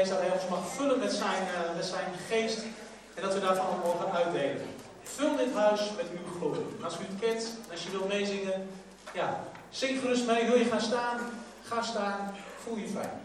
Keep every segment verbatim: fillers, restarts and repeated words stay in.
Geest, dat Hij ons mag vullen met zijn, uh, met zijn geest en dat we daarvan mogen uitdelen. Vul dit huis met uw glorie. En als u het kent, en als je wilt meezingen, ja, zing gerust mee. Wil je gaan staan? Ga staan. Voel je fijn.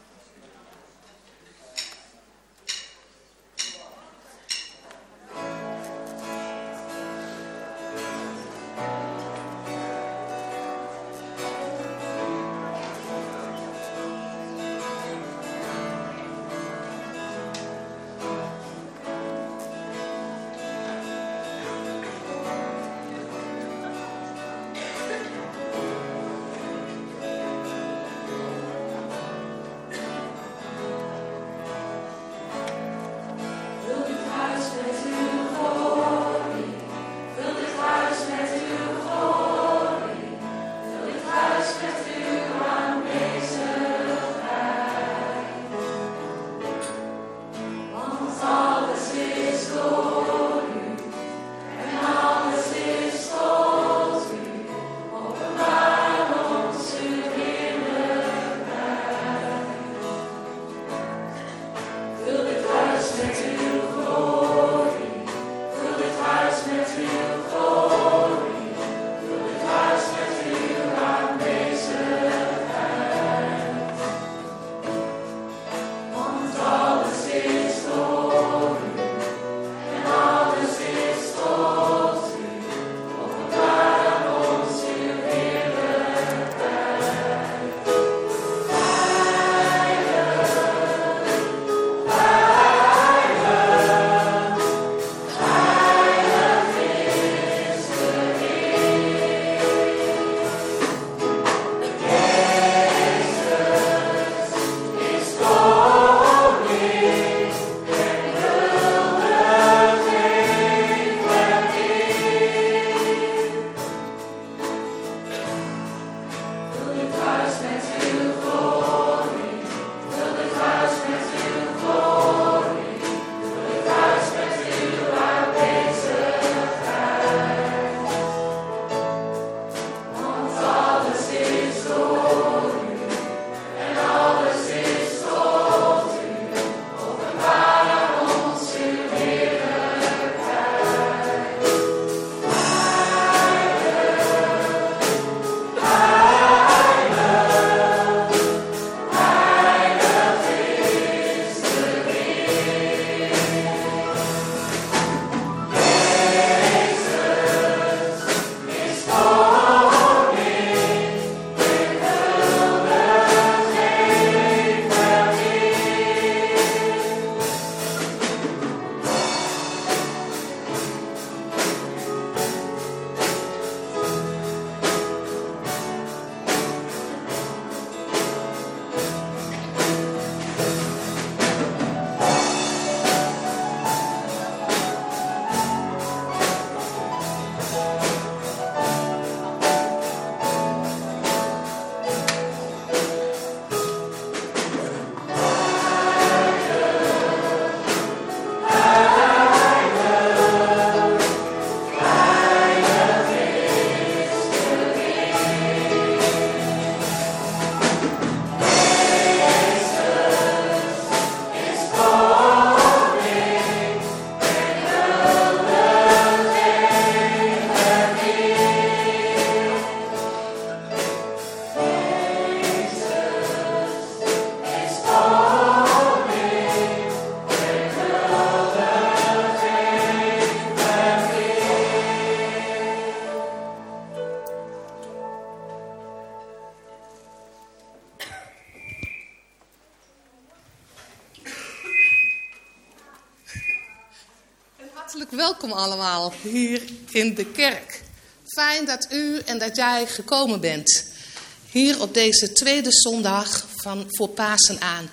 Hartelijk welkom allemaal hier in de kerk. Fijn dat u en dat jij gekomen bent. Hier op deze tweede zondag van voor Pasen aan.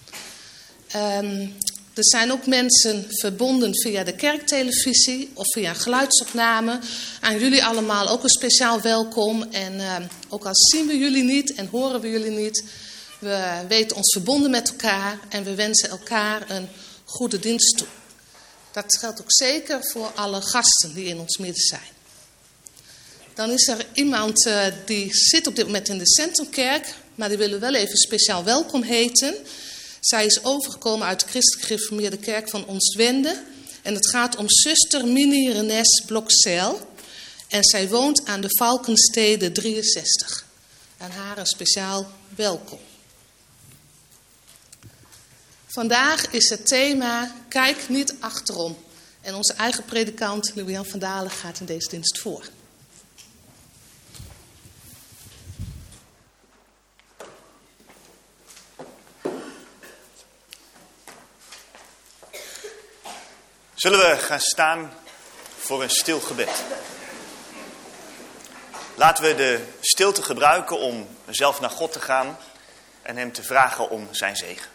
Um, er zijn ook mensen verbonden via de kerktelevisie of via een geluidsopname. Aan jullie allemaal ook een speciaal welkom. En uh, ook al zien we jullie niet en horen we jullie niet, we weten ons verbonden met elkaar en we wensen elkaar een goede dienst toe. Dat geldt ook zeker voor alle gasten die in ons midden zijn. Dan is er iemand uh, die zit op dit moment in de Centrumkerk, maar die willen we wel even speciaal welkom heten. Zij is overgekomen uit de Christelijk Gereformeerde Kerk van Oostwende. En het gaat om zuster Minnie Renes Blokzeil. En zij woont aan de Valkenstede drieënzestig. Aan haar een speciaal welkom. Vandaag is het thema Kijk niet achterom. En onze eigen predikant Louis-Jan van Dalen gaat in deze dienst voor. Zullen we gaan staan voor een stil gebed? Laten we de stilte gebruiken om zelf naar God te gaan en hem te vragen om zijn zegen.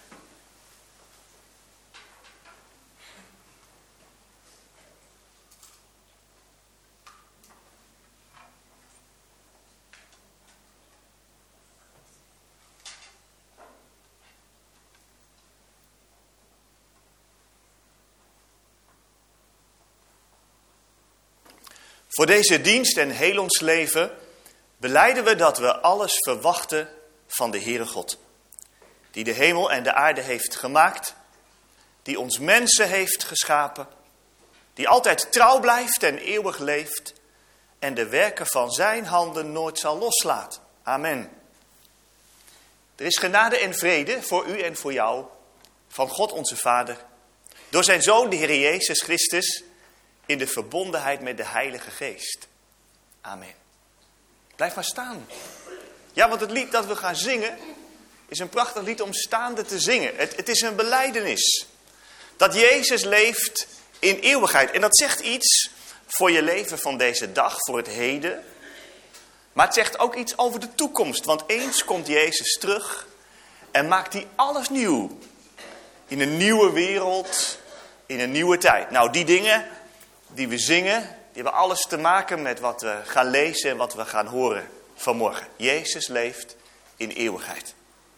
Voor deze dienst en heel ons leven belijden we dat we alles verwachten van de Heere God. Die de hemel en de aarde heeft gemaakt. Die ons mensen heeft geschapen. Die altijd trouw blijft en eeuwig leeft. En de werken van zijn handen nooit zal loslaten. Amen. Er is genade en vrede voor u en voor jou. Van God onze Vader. Door zijn Zoon de Heer Jezus Christus. In de verbondenheid met de Heilige Geest. Amen. Blijf maar staan. Ja, want het lied dat we gaan zingen is een prachtig lied om staande te zingen. Het, het is een belijdenis. Dat Jezus leeft in eeuwigheid. En dat zegt iets voor je leven van deze dag, voor het heden. Maar het zegt ook iets over de toekomst. Want eens komt Jezus terug en maakt hij alles nieuw. In een nieuwe wereld, in een nieuwe tijd. Nou, die dingen die we zingen, die hebben alles te maken met wat we gaan lezen en wat we gaan horen vanmorgen. Jezus leeft in eeuwigheid.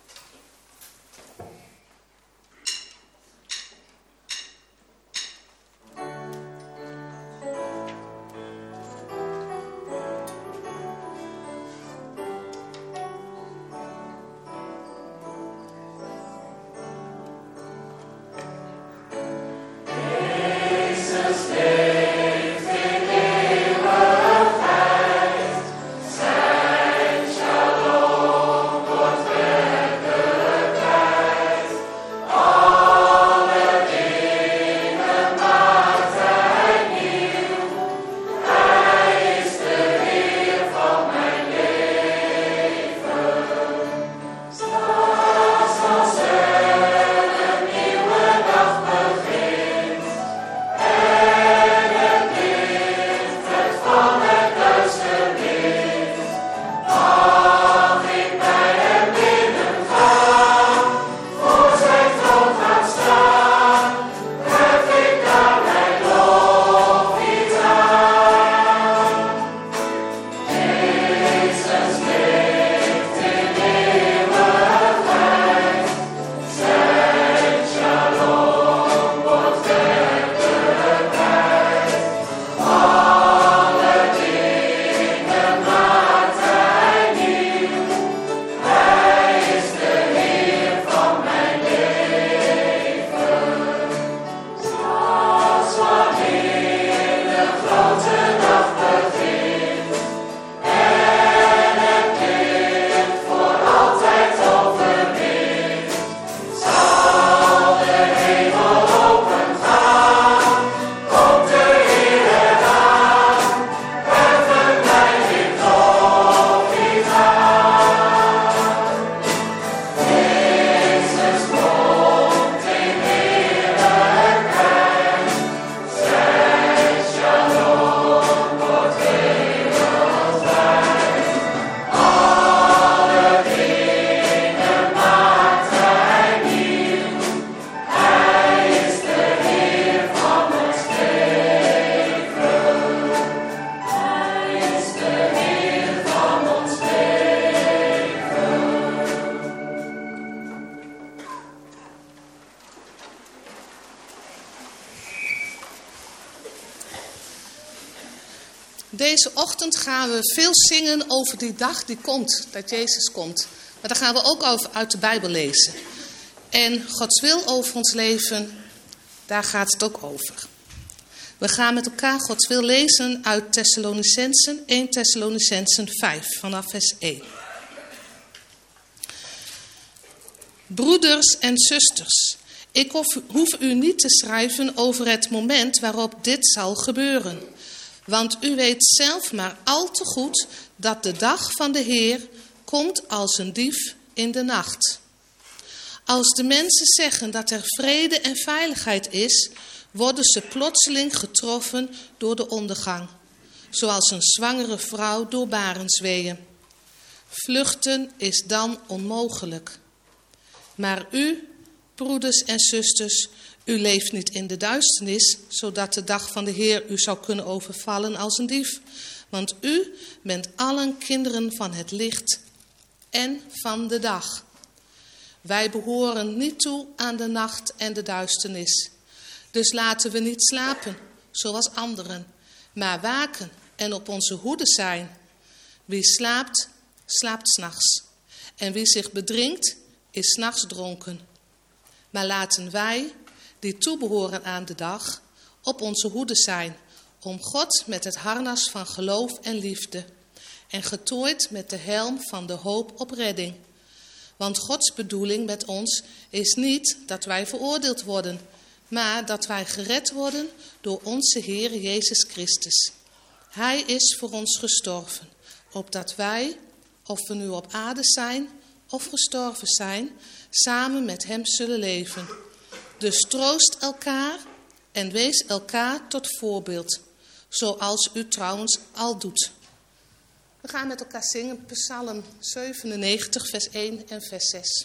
Deze ochtend gaan we veel zingen over die dag die komt, dat Jezus komt. Maar daar gaan we ook over uit de Bijbel lezen. En Gods wil over ons leven, daar gaat het ook over. We gaan met elkaar Gods wil lezen uit Thessalonicensen, eerste Thessalonicensen vijf, vanaf vers één. Broeders en zusters, ik hoef, hoef u niet te schrijven over het moment waarop dit zal gebeuren. Want u weet zelf maar al te goed dat de dag van de Heer komt als een dief in de nacht. Als de mensen zeggen dat er vrede en veiligheid is, worden ze plotseling getroffen door de ondergang. Zoals een zwangere vrouw door barensweeën. Vluchten is dan onmogelijk. Maar u, broeders en zusters, u leeft niet in de duisternis, zodat de dag van de Heer u zou kunnen overvallen als een dief. Want u bent allen kinderen van het licht en van de dag. Wij behoren niet toe aan de nacht en de duisternis. Dus laten we niet slapen, zoals anderen, maar waken en op onze hoede zijn. Wie slaapt, slaapt 's nachts. En wie zich bedrinkt, is 's nachts dronken. Maar laten wij, die toebehoren aan de dag, op onze hoede zijn, om God met het harnas van geloof en liefde, en getooid met de helm van de hoop op redding. Want Gods bedoeling met ons is niet dat wij veroordeeld worden, maar dat wij gered worden door onze Heer Jezus Christus. Hij is voor ons gestorven, opdat wij, of we nu op aarde zijn of gestorven zijn, samen met hem zullen leven. Dus troost elkaar en wees elkaar tot voorbeeld, zoals u trouwens al doet. We gaan met elkaar zingen Psalm zevenennegentig, vers één en vers zes.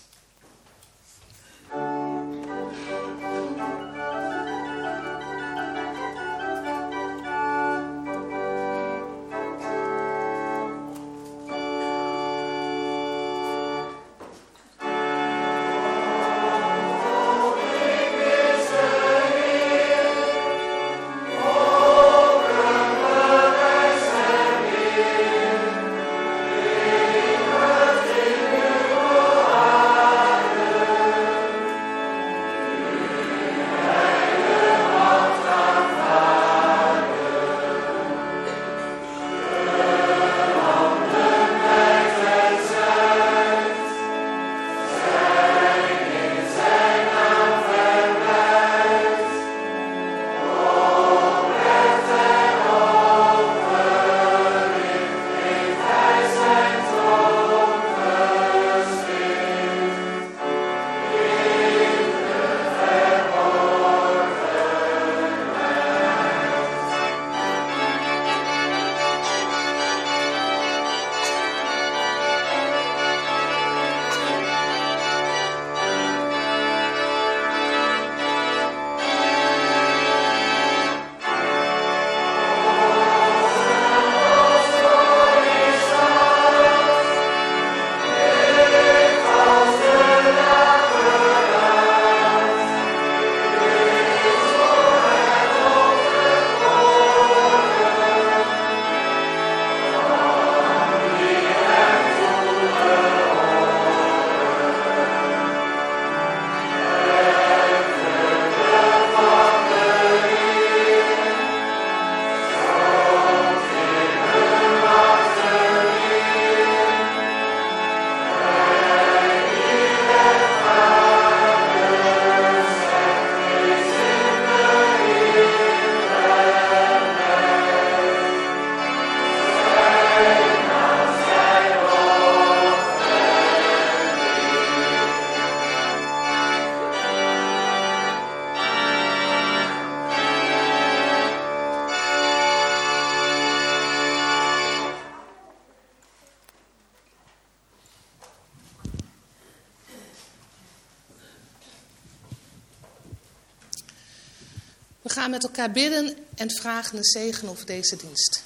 We gaan met elkaar bidden en vragen een zegen over deze dienst.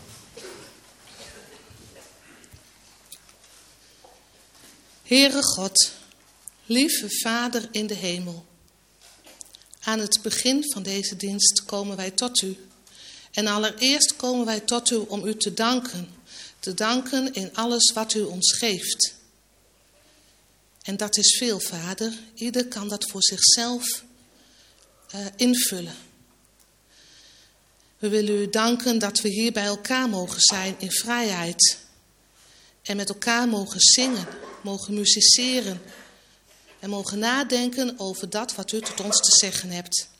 Heere God, lieve Vader in de hemel. Aan het begin van deze dienst komen wij tot u. En allereerst komen wij tot u om u te danken. Te danken in alles wat u ons geeft. En dat is veel, Vader. Ieder kan dat voor zichzelf uh, invullen. We willen u danken dat we hier bij elkaar mogen zijn in vrijheid. En met elkaar mogen zingen, mogen musiceren. En mogen nadenken over dat wat u tot ons te zeggen hebt.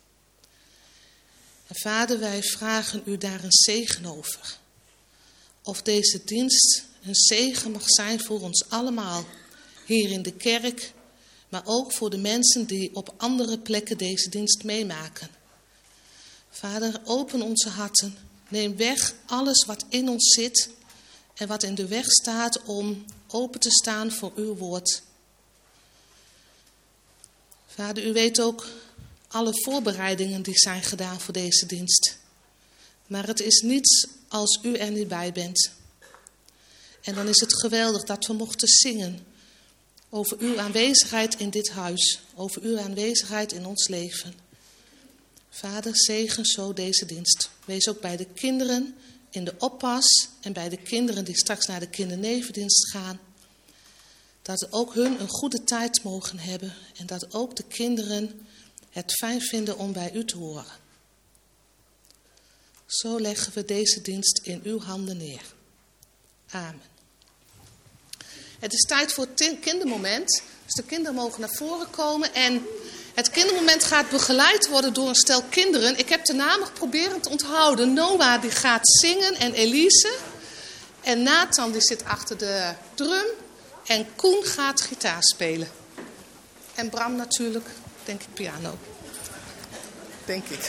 En Vader, wij vragen u daar een zegen over. Of deze dienst een zegen mag zijn voor ons allemaal. Hier in de kerk, maar ook voor de mensen die op andere plekken deze dienst meemaken. Vader, open onze harten. Neem weg alles wat in ons zit en wat in de weg staat om open te staan voor uw woord. Vader, u weet ook alle voorbereidingen die zijn gedaan voor deze dienst. Maar het is niets als u er niet bij bent. En dan is het geweldig dat we mochten zingen over uw aanwezigheid in dit huis, over uw aanwezigheid in ons leven. Vader, zegen zo deze dienst. Wees ook bij de kinderen in de oppas en bij de kinderen die straks naar de kindernevendienst gaan. Dat ook hun een goede tijd mogen hebben en dat ook de kinderen het fijn vinden om bij u te horen. Zo leggen we deze dienst in uw handen neer. Amen. Het is tijd voor het kindermoment. Dus de kinderen mogen naar voren komen. En het kindermoment gaat begeleid worden door een stel kinderen. Ik heb de namen geprobeerd te onthouden. Noah die gaat zingen en Elise. En Nathan die zit achter de drum. En Koen gaat gitaar spelen. En Bram natuurlijk, denk ik, piano. Denk ik.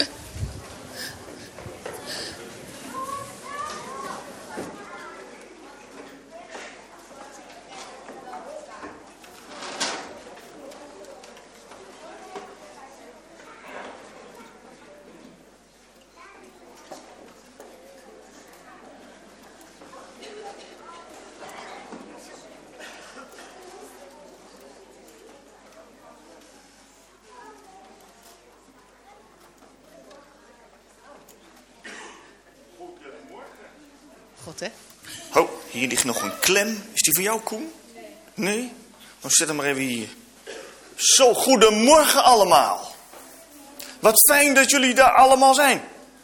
God, hè? Oh, hier ligt nog een klem. Is die voor jou, Koen? Nee? Dan zet hem maar even hier. Zo, goedemorgen allemaal. Wat fijn dat jullie daar allemaal zijn.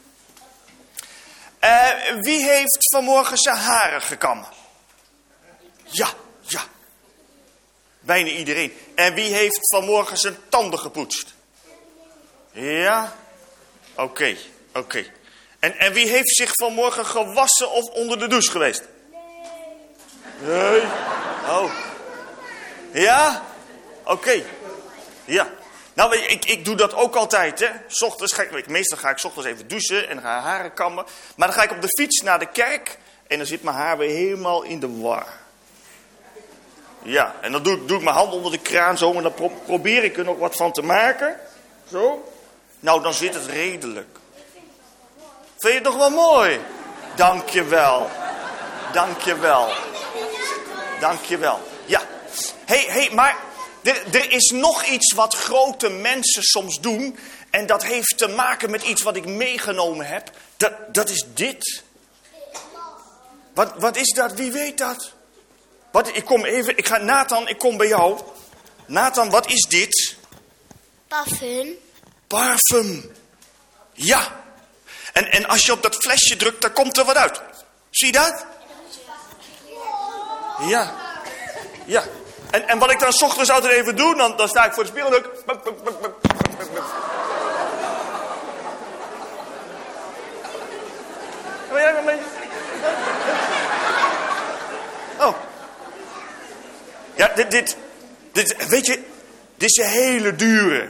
Uh, wie heeft vanmorgen zijn haren gekammen? Ja, ja. Bijna iedereen. En wie heeft vanmorgen zijn tanden gepoetst? Ja? Oké, okay, oké. Okay. En, en wie heeft zich vanmorgen gewassen of onder de douche geweest? Nee. Nee? Oh. Ja? Oké. Okay. Ja. Nou, ik, ik doe dat ook altijd, hè. 's Ochtends ga ik, meestal ga ik 's ochtends even douchen en ga haren kammen. Maar dan ga ik op de fiets naar de kerk en dan zit mijn haar weer helemaal in de war. Ja, en dan doe, doe ik mijn hand onder de kraan zo en dan pro- probeer ik er nog wat van te maken. Zo. Nou, dan zit het redelijk. Vind je het toch wel mooi? Dank je wel. Dank je wel. Dank je wel. Ja. Hé, hey, hey, maar er, er is nog iets wat grote mensen soms doen. En dat heeft te maken met iets wat ik meegenomen heb. Dat, dat is dit. Wat, wat is dat? Wie weet dat? Wat, ik kom even, ik ga, Nathan, ik kom bij jou. Nathan, wat is dit? Parfum. Parfum. Ja. En, en als je op dat flesje drukt, dan komt er wat uit. Zie je dat? Ja. Ja. En, en wat ik dan 's ochtends altijd even doe, dan, dan sta ik voor de spiegel en dan... Wil jij nog mee? Oh. Ja, dit, dit, dit, weet je, dit is een hele dure.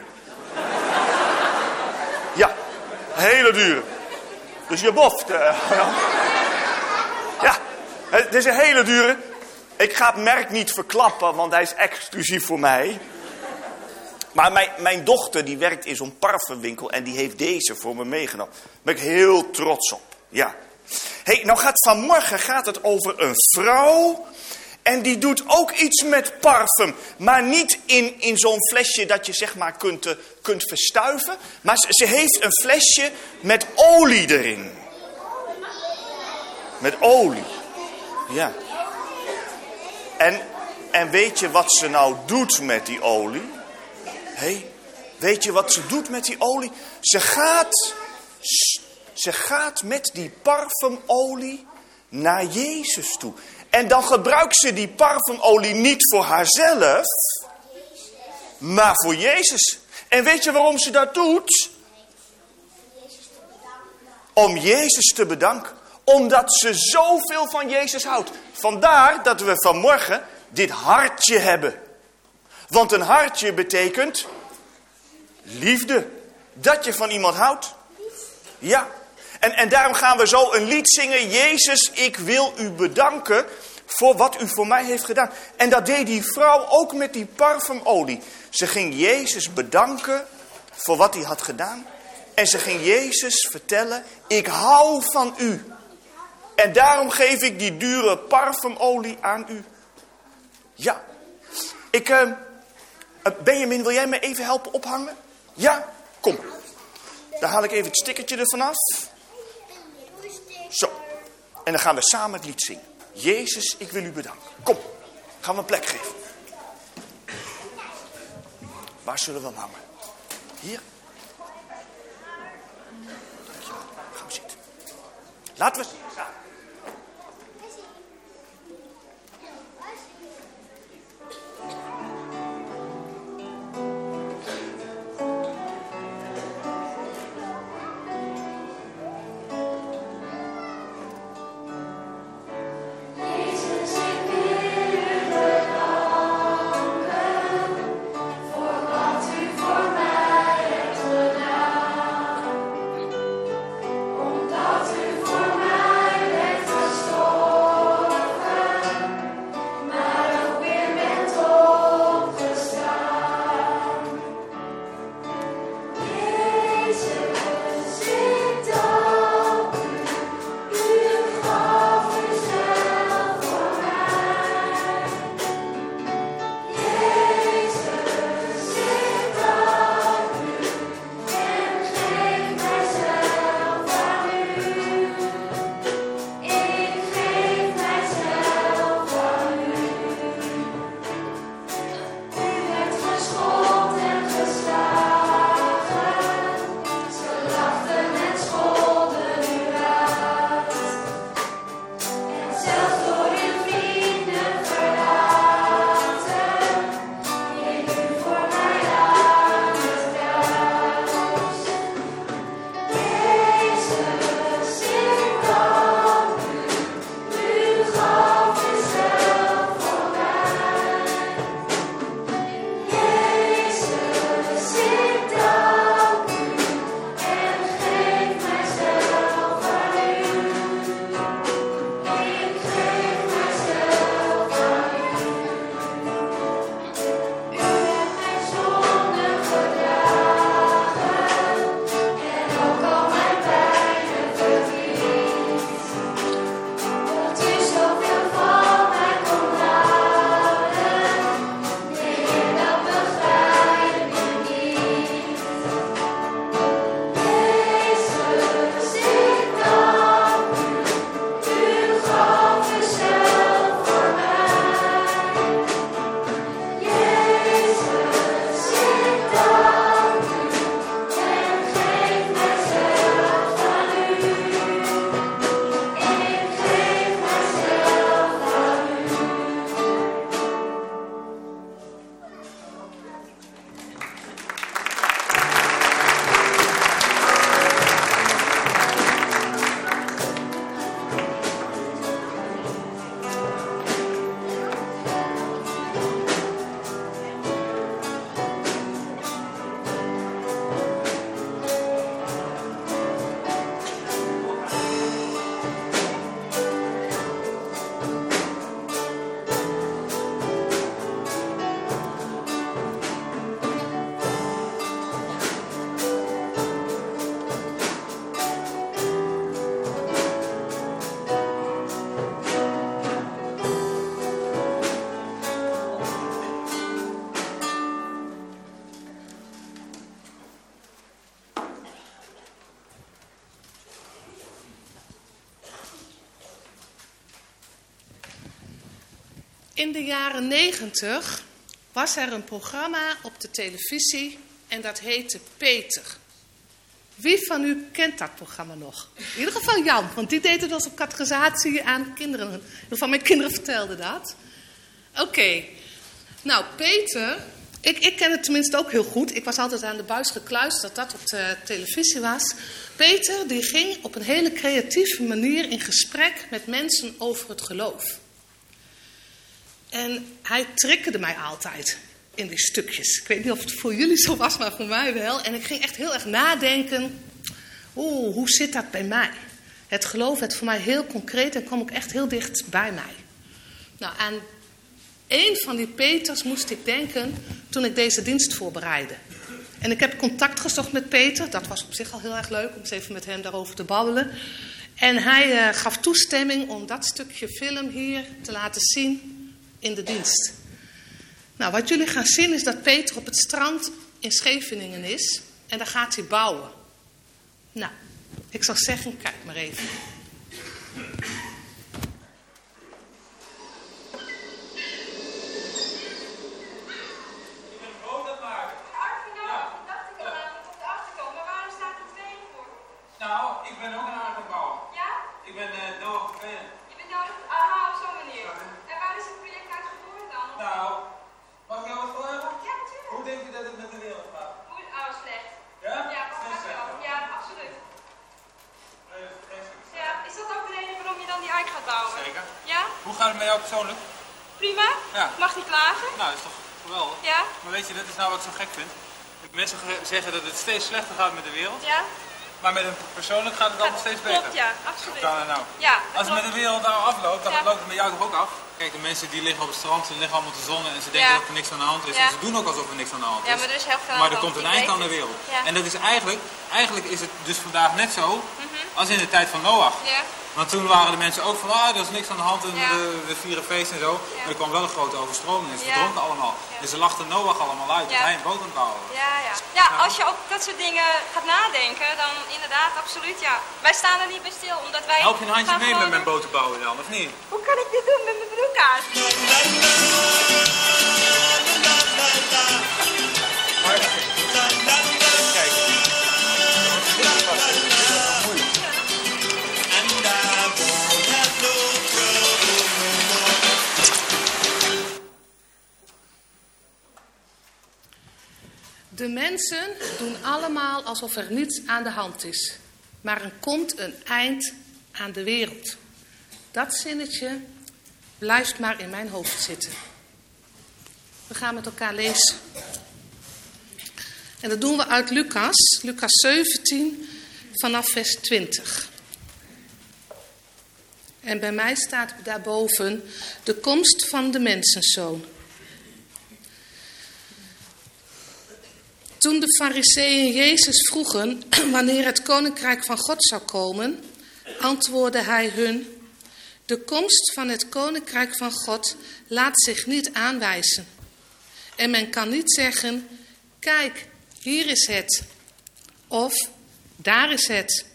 Ja, een hele dure. Dus je boft. Uh, ja, het is een hele dure. Ik ga het merk niet verklappen, want hij is exclusief voor mij. Maar mijn, mijn dochter die werkt in zo'n parfumwinkel en die heeft deze voor me meegenomen. Daar ben ik heel trots op. Ja. Hey, nou gaat vanmorgen gaat het over een vrouw en die doet ook iets met parfum. Maar niet in, in zo'n flesje dat je zeg maar kunt, uh, kunt verstuiven. Maar ze, ze heeft een flesje met olie erin. Met olie. Ja. En En weet je wat ze nou doet met die olie? Hé, hey, weet je wat ze doet met die olie? Ze gaat, ze gaat met die parfumolie naar Jezus toe. En dan gebruikt ze die parfumolie niet voor haarzelf, maar voor Jezus. En weet je waarom ze dat doet? Om Jezus te bedanken. Omdat ze zoveel van Jezus houdt. Vandaar dat we vanmorgen dit hartje hebben. Want een hartje betekent liefde. Dat je van iemand houdt. Ja. En, en daarom gaan we zo een lied zingen. Jezus, ik wil u bedanken voor wat u voor mij heeft gedaan. En dat deed die vrouw ook met die parfumolie. Ze ging Jezus bedanken voor wat hij had gedaan. En ze ging Jezus vertellen, ik hou van u. En daarom geef ik die dure parfumolie aan u. Ja. Ik, uh, Benjamin, wil jij me even helpen ophangen? Ja? Kom. Dan haal ik even het stickertje ervan af. Zo. En dan gaan we samen het lied zingen. Jezus, ik wil u bedanken. Kom. Gaan we een plek geven. Waar zullen we hem hangen? Hier. Dankjewel. Gaan we zitten. Laten we... Ja. Omdat u voor mij In de jaren negentig was er een programma op de televisie en dat heette Peter. Wie van u kent dat programma nog? In ieder geval Jan, want die deed het als een catechisatie aan kinderen. In ieder geval mijn kinderen vertelden dat. Oké, okay. Nou Peter, ik, ik ken het tenminste ook heel goed. Ik was altijd aan de buis gekluisterd dat dat op de televisie was. Peter die ging op een hele creatieve manier in gesprek met mensen over het geloof. En hij triggerde mij altijd in die stukjes. Ik weet niet of het voor jullie zo was, maar voor mij wel. En ik ging echt heel erg nadenken. Oeh, hoe zit dat bij mij? Het geloof werd voor mij heel concreet en kwam ook echt heel dicht bij mij. Nou, aan één van die Peters moest ik denken toen ik deze dienst voorbereidde. En ik heb contact gezocht met Peter. Dat was op zich al heel erg leuk om eens even met hem daarover te babbelen. En hij uh, gaf toestemming om dat stukje film hier te laten zien in de dienst. Nou, wat jullie gaan zien is dat Peter op het strand in Scheveningen is. En daar gaat hij bouwen. Nou, ik zou zeggen, kijk maar even. Nou, ik ben ook een aardappelbouwer. Ja? Ik ben uh, Noah Vervelen. Je bent nou, aha, op zo'n manier. Ja. En waar is het project uitgevoerd dan? Nou, mag ik jou wat vragen? Ja, natuurlijk. Hoe denk je dat het met de wereld gaat? Hoe, oh, slecht. Ja? Ja, dat gaat wel. Ja, absoluut. Ja, is dat ook de reden waarom je dan die eik gaat bouwen? Zeker. Ja? Hoe gaat het met jou persoonlijk? Prima. Ja. Mag niet klagen? Nou, dat is toch geweldig. Ja? Maar weet je, dat is nou wat ik zo gek vind. Mensen zeggen dat het steeds slechter gaat met de wereld. Ja? Maar met een persoonlijk gaat het allemaal steeds beter. Klopt, ja, absoluut. Hoe kan dat nou? Ja, Als het met de wereld nou afloopt, dan ja. loopt het met jou toch ook af? Kijk, de mensen die liggen op het strand, ze liggen allemaal te zonnen en ze denken Ja. dat er niks aan de hand is. Ja. En ze doen ook alsof er niks aan de hand is. Ja, maar er is heel veel aan Maar de er hand, komt een ik eind weet aan de het. wereld. Ja. En dat is eigenlijk, eigenlijk is het dus vandaag net zo Mm-hmm. als in de tijd van Noach. Ja. Want toen waren de mensen ook van, ah, er is niks aan de hand en Ja. we, we vieren feest en zo. Ja. Maar er kwam wel een grote overstroming en ze Ja. verdronken allemaal. Ja. En ze lachten Noach allemaal uit, dat Ja. hij een boot aan het bouwen was. Ja, ja. Ja, als je ook dat soort dingen gaat nadenken, dan inderdaad, absoluut, ja. Wij staan er niet bij stil, omdat wij... Help je een handje gaan mee met gewoon- mijn boot te bouwen dan, of niet? Hoe kan ik dit doen met mijn broekaart? Kijk. De mensen doen allemaal alsof er niets aan de hand is. Maar er komt een eind aan de wereld. Dat zinnetje blijft maar in mijn hoofd zitten. We gaan met elkaar lezen. En dat doen we uit Lucas, Lucas zeventien, vanaf vers twintig. En bij mij staat daarboven de komst van de mensenzoon. Toen de Farizeeën Jezus vroegen wanneer het koninkrijk van God zou komen, antwoordde hij hun: de komst van het koninkrijk van God laat zich niet aanwijzen. En men kan niet zeggen: kijk, hier is het. Of daar is het.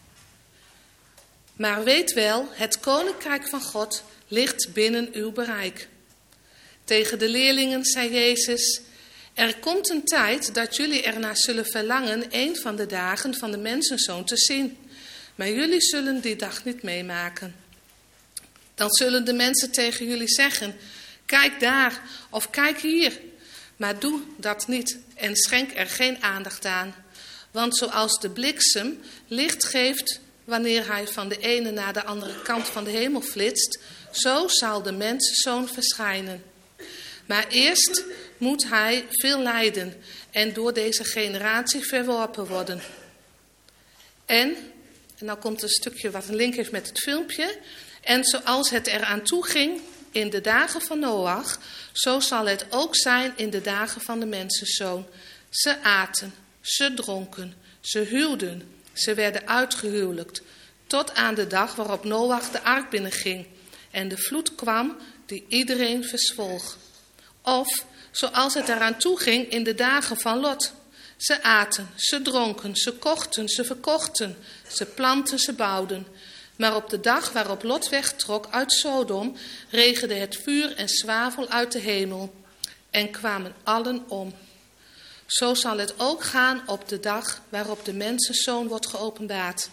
Maar weet wel, het koninkrijk van God ligt binnen uw bereik. Tegen de leerlingen zei Jezus: er komt een tijd dat jullie ernaar zullen verlangen een van de dagen van de mensenzoon te zien. Maar jullie zullen die dag niet meemaken. Dan zullen de mensen tegen jullie zeggen: kijk daar of kijk hier. Maar doe dat niet en schenk er geen aandacht aan. Want zoals de bliksem licht geeft wanneer hij van de ene naar de andere kant van de hemel flitst, zo zal de mensenzoon verschijnen. Maar eerst moet hij veel lijden en door deze generatie verworpen worden. En, en nou komt een stukje wat een link heeft met het filmpje. En zoals het eraan toe ging in de dagen van Noach, zo zal het ook zijn in de dagen van de mensenzoon. Ze aten, ze dronken, ze huwden, ze werden uitgehuwelijkt, tot aan de dag waarop Noach de ark binnenging en de vloed kwam die iedereen verzwolg. Of zoals het eraan toe ging in de dagen van Lot. Ze aten, ze dronken, ze kochten, ze verkochten, ze plantten, ze bouwden. Maar op de dag waarop Lot wegtrok uit Sodom, regende het vuur en zwavel uit de hemel en kwamen allen om. Zo zal het ook gaan op de dag waarop de mensenzoon wordt geopenbaard.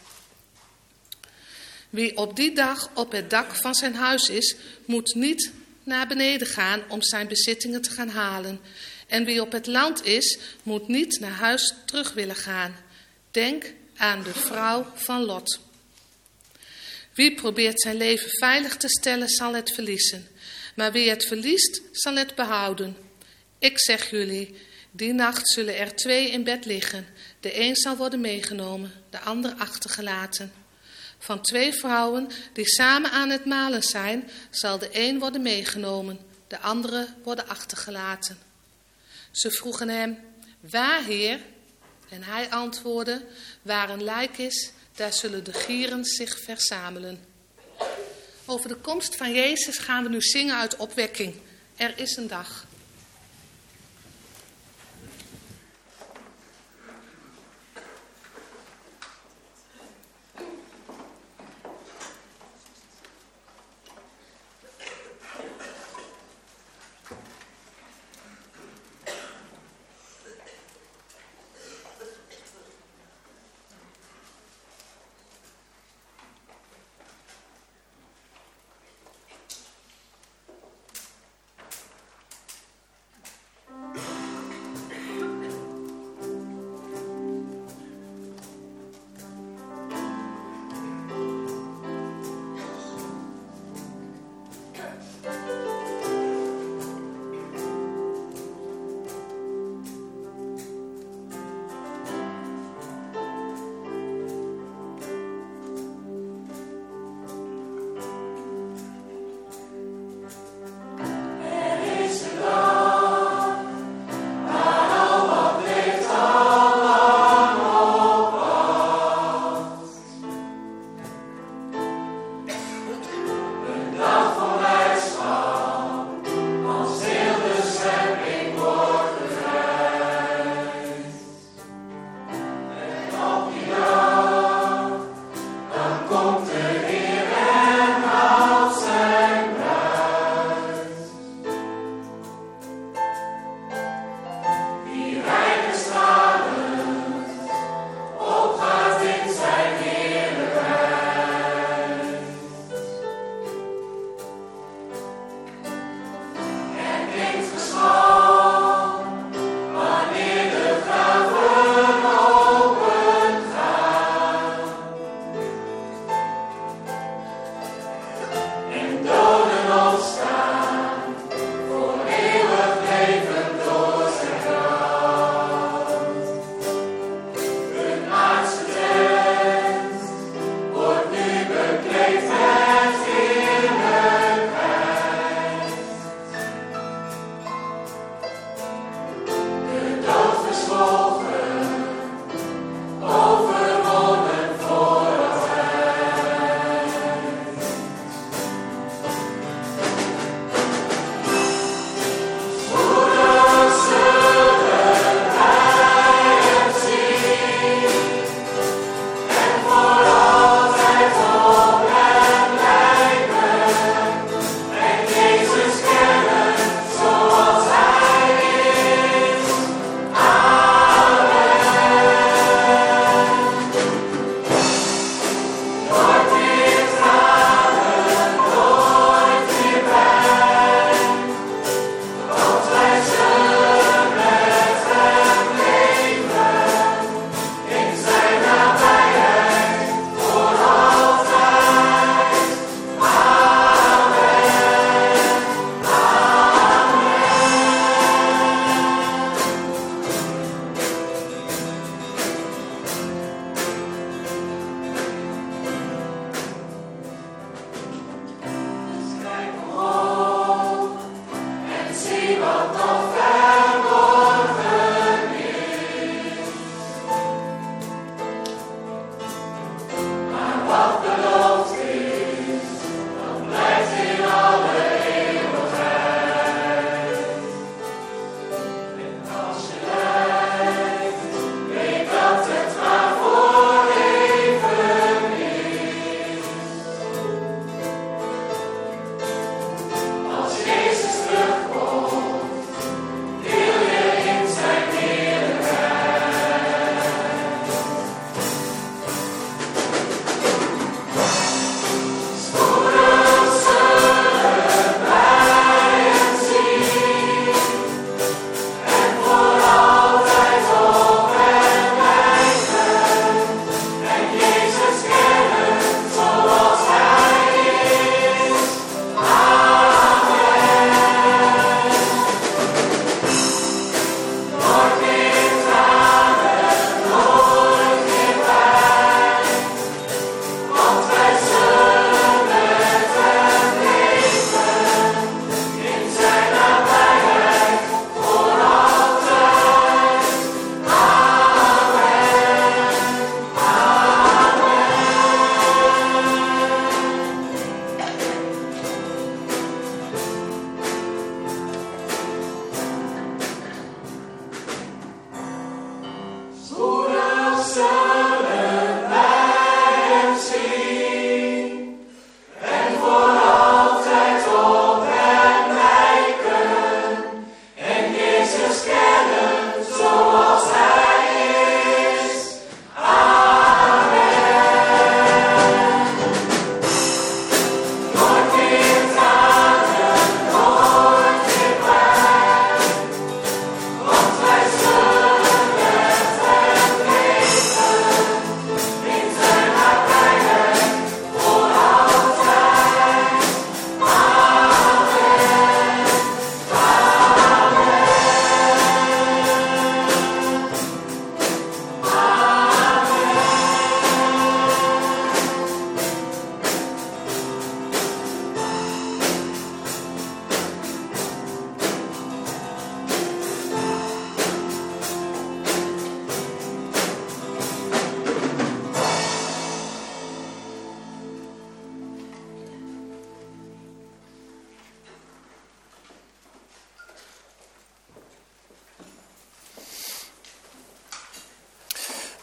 Wie op die dag op het dak van zijn huis is, moet niet naar beneden gaan om zijn bezittingen te gaan halen. En wie op het land is, moet niet naar huis terug willen gaan. Denk aan de vrouw van Lot. Wie probeert zijn leven veilig te stellen, zal het verliezen. Maar wie het verliest, zal het behouden. Ik zeg jullie, die nacht zullen er twee in bed liggen. De een zal worden meegenomen, de ander achtergelaten. Van twee vrouwen die samen aan het malen zijn, zal de een worden meegenomen, de andere worden achtergelaten. Ze vroegen hem, waar, Heer? En hij antwoordde, waar een lijk is, daar zullen de gieren zich verzamelen. Over de komst van Jezus gaan we nu zingen uit opwekking. Er is een dag.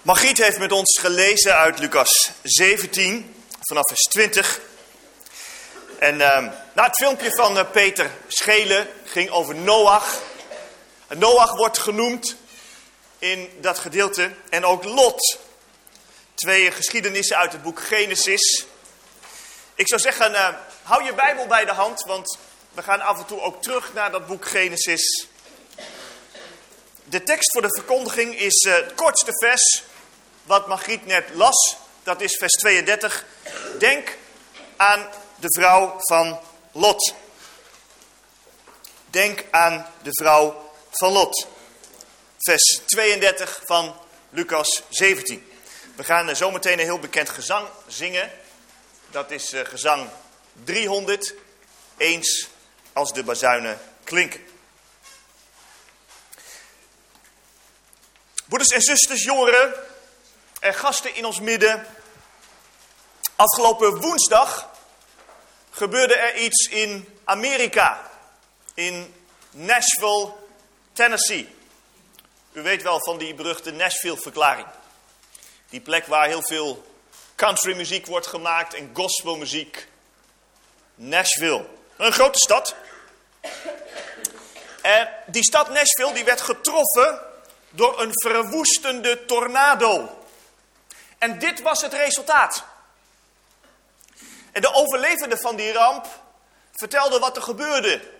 Margriet heeft met ons gelezen uit Lucas zeventien, vanaf vers twintig. En uh, nou, het filmpje van uh, Peter Schelen ging over Noach. En Noach wordt genoemd in dat gedeelte. En ook Lot. Twee geschiedenissen uit het boek Genesis. Ik zou zeggen, uh, hou je Bijbel bij de hand, want we gaan af en toe ook terug naar dat boek Genesis. De tekst voor de verkondiging is uh, het kortste vers wat Margriet net las. Dat is vers tweeëndertig. Denk aan de vrouw van Lot. Denk aan de vrouw van Lot. Vers tweeëndertig van Lucas zeventien. We gaan uh, zometeen een heel bekend gezang zingen. Dat is uh, gezang driehonderd. Eens als de bazuinen klinken. Broeders en zusters, jongeren en gasten in ons midden. Afgelopen woensdag gebeurde er iets in Amerika. In Nashville, Tennessee. U weet wel van die beruchte Nashville-verklaring. Die plek waar heel veel countrymuziek wordt gemaakt en gospelmuziek. Nashville. Een grote stad. En die stad Nashville die werd getroffen door een verwoestende tornado. En dit was het resultaat. En de overlevenden van die ramp vertelden wat er gebeurde.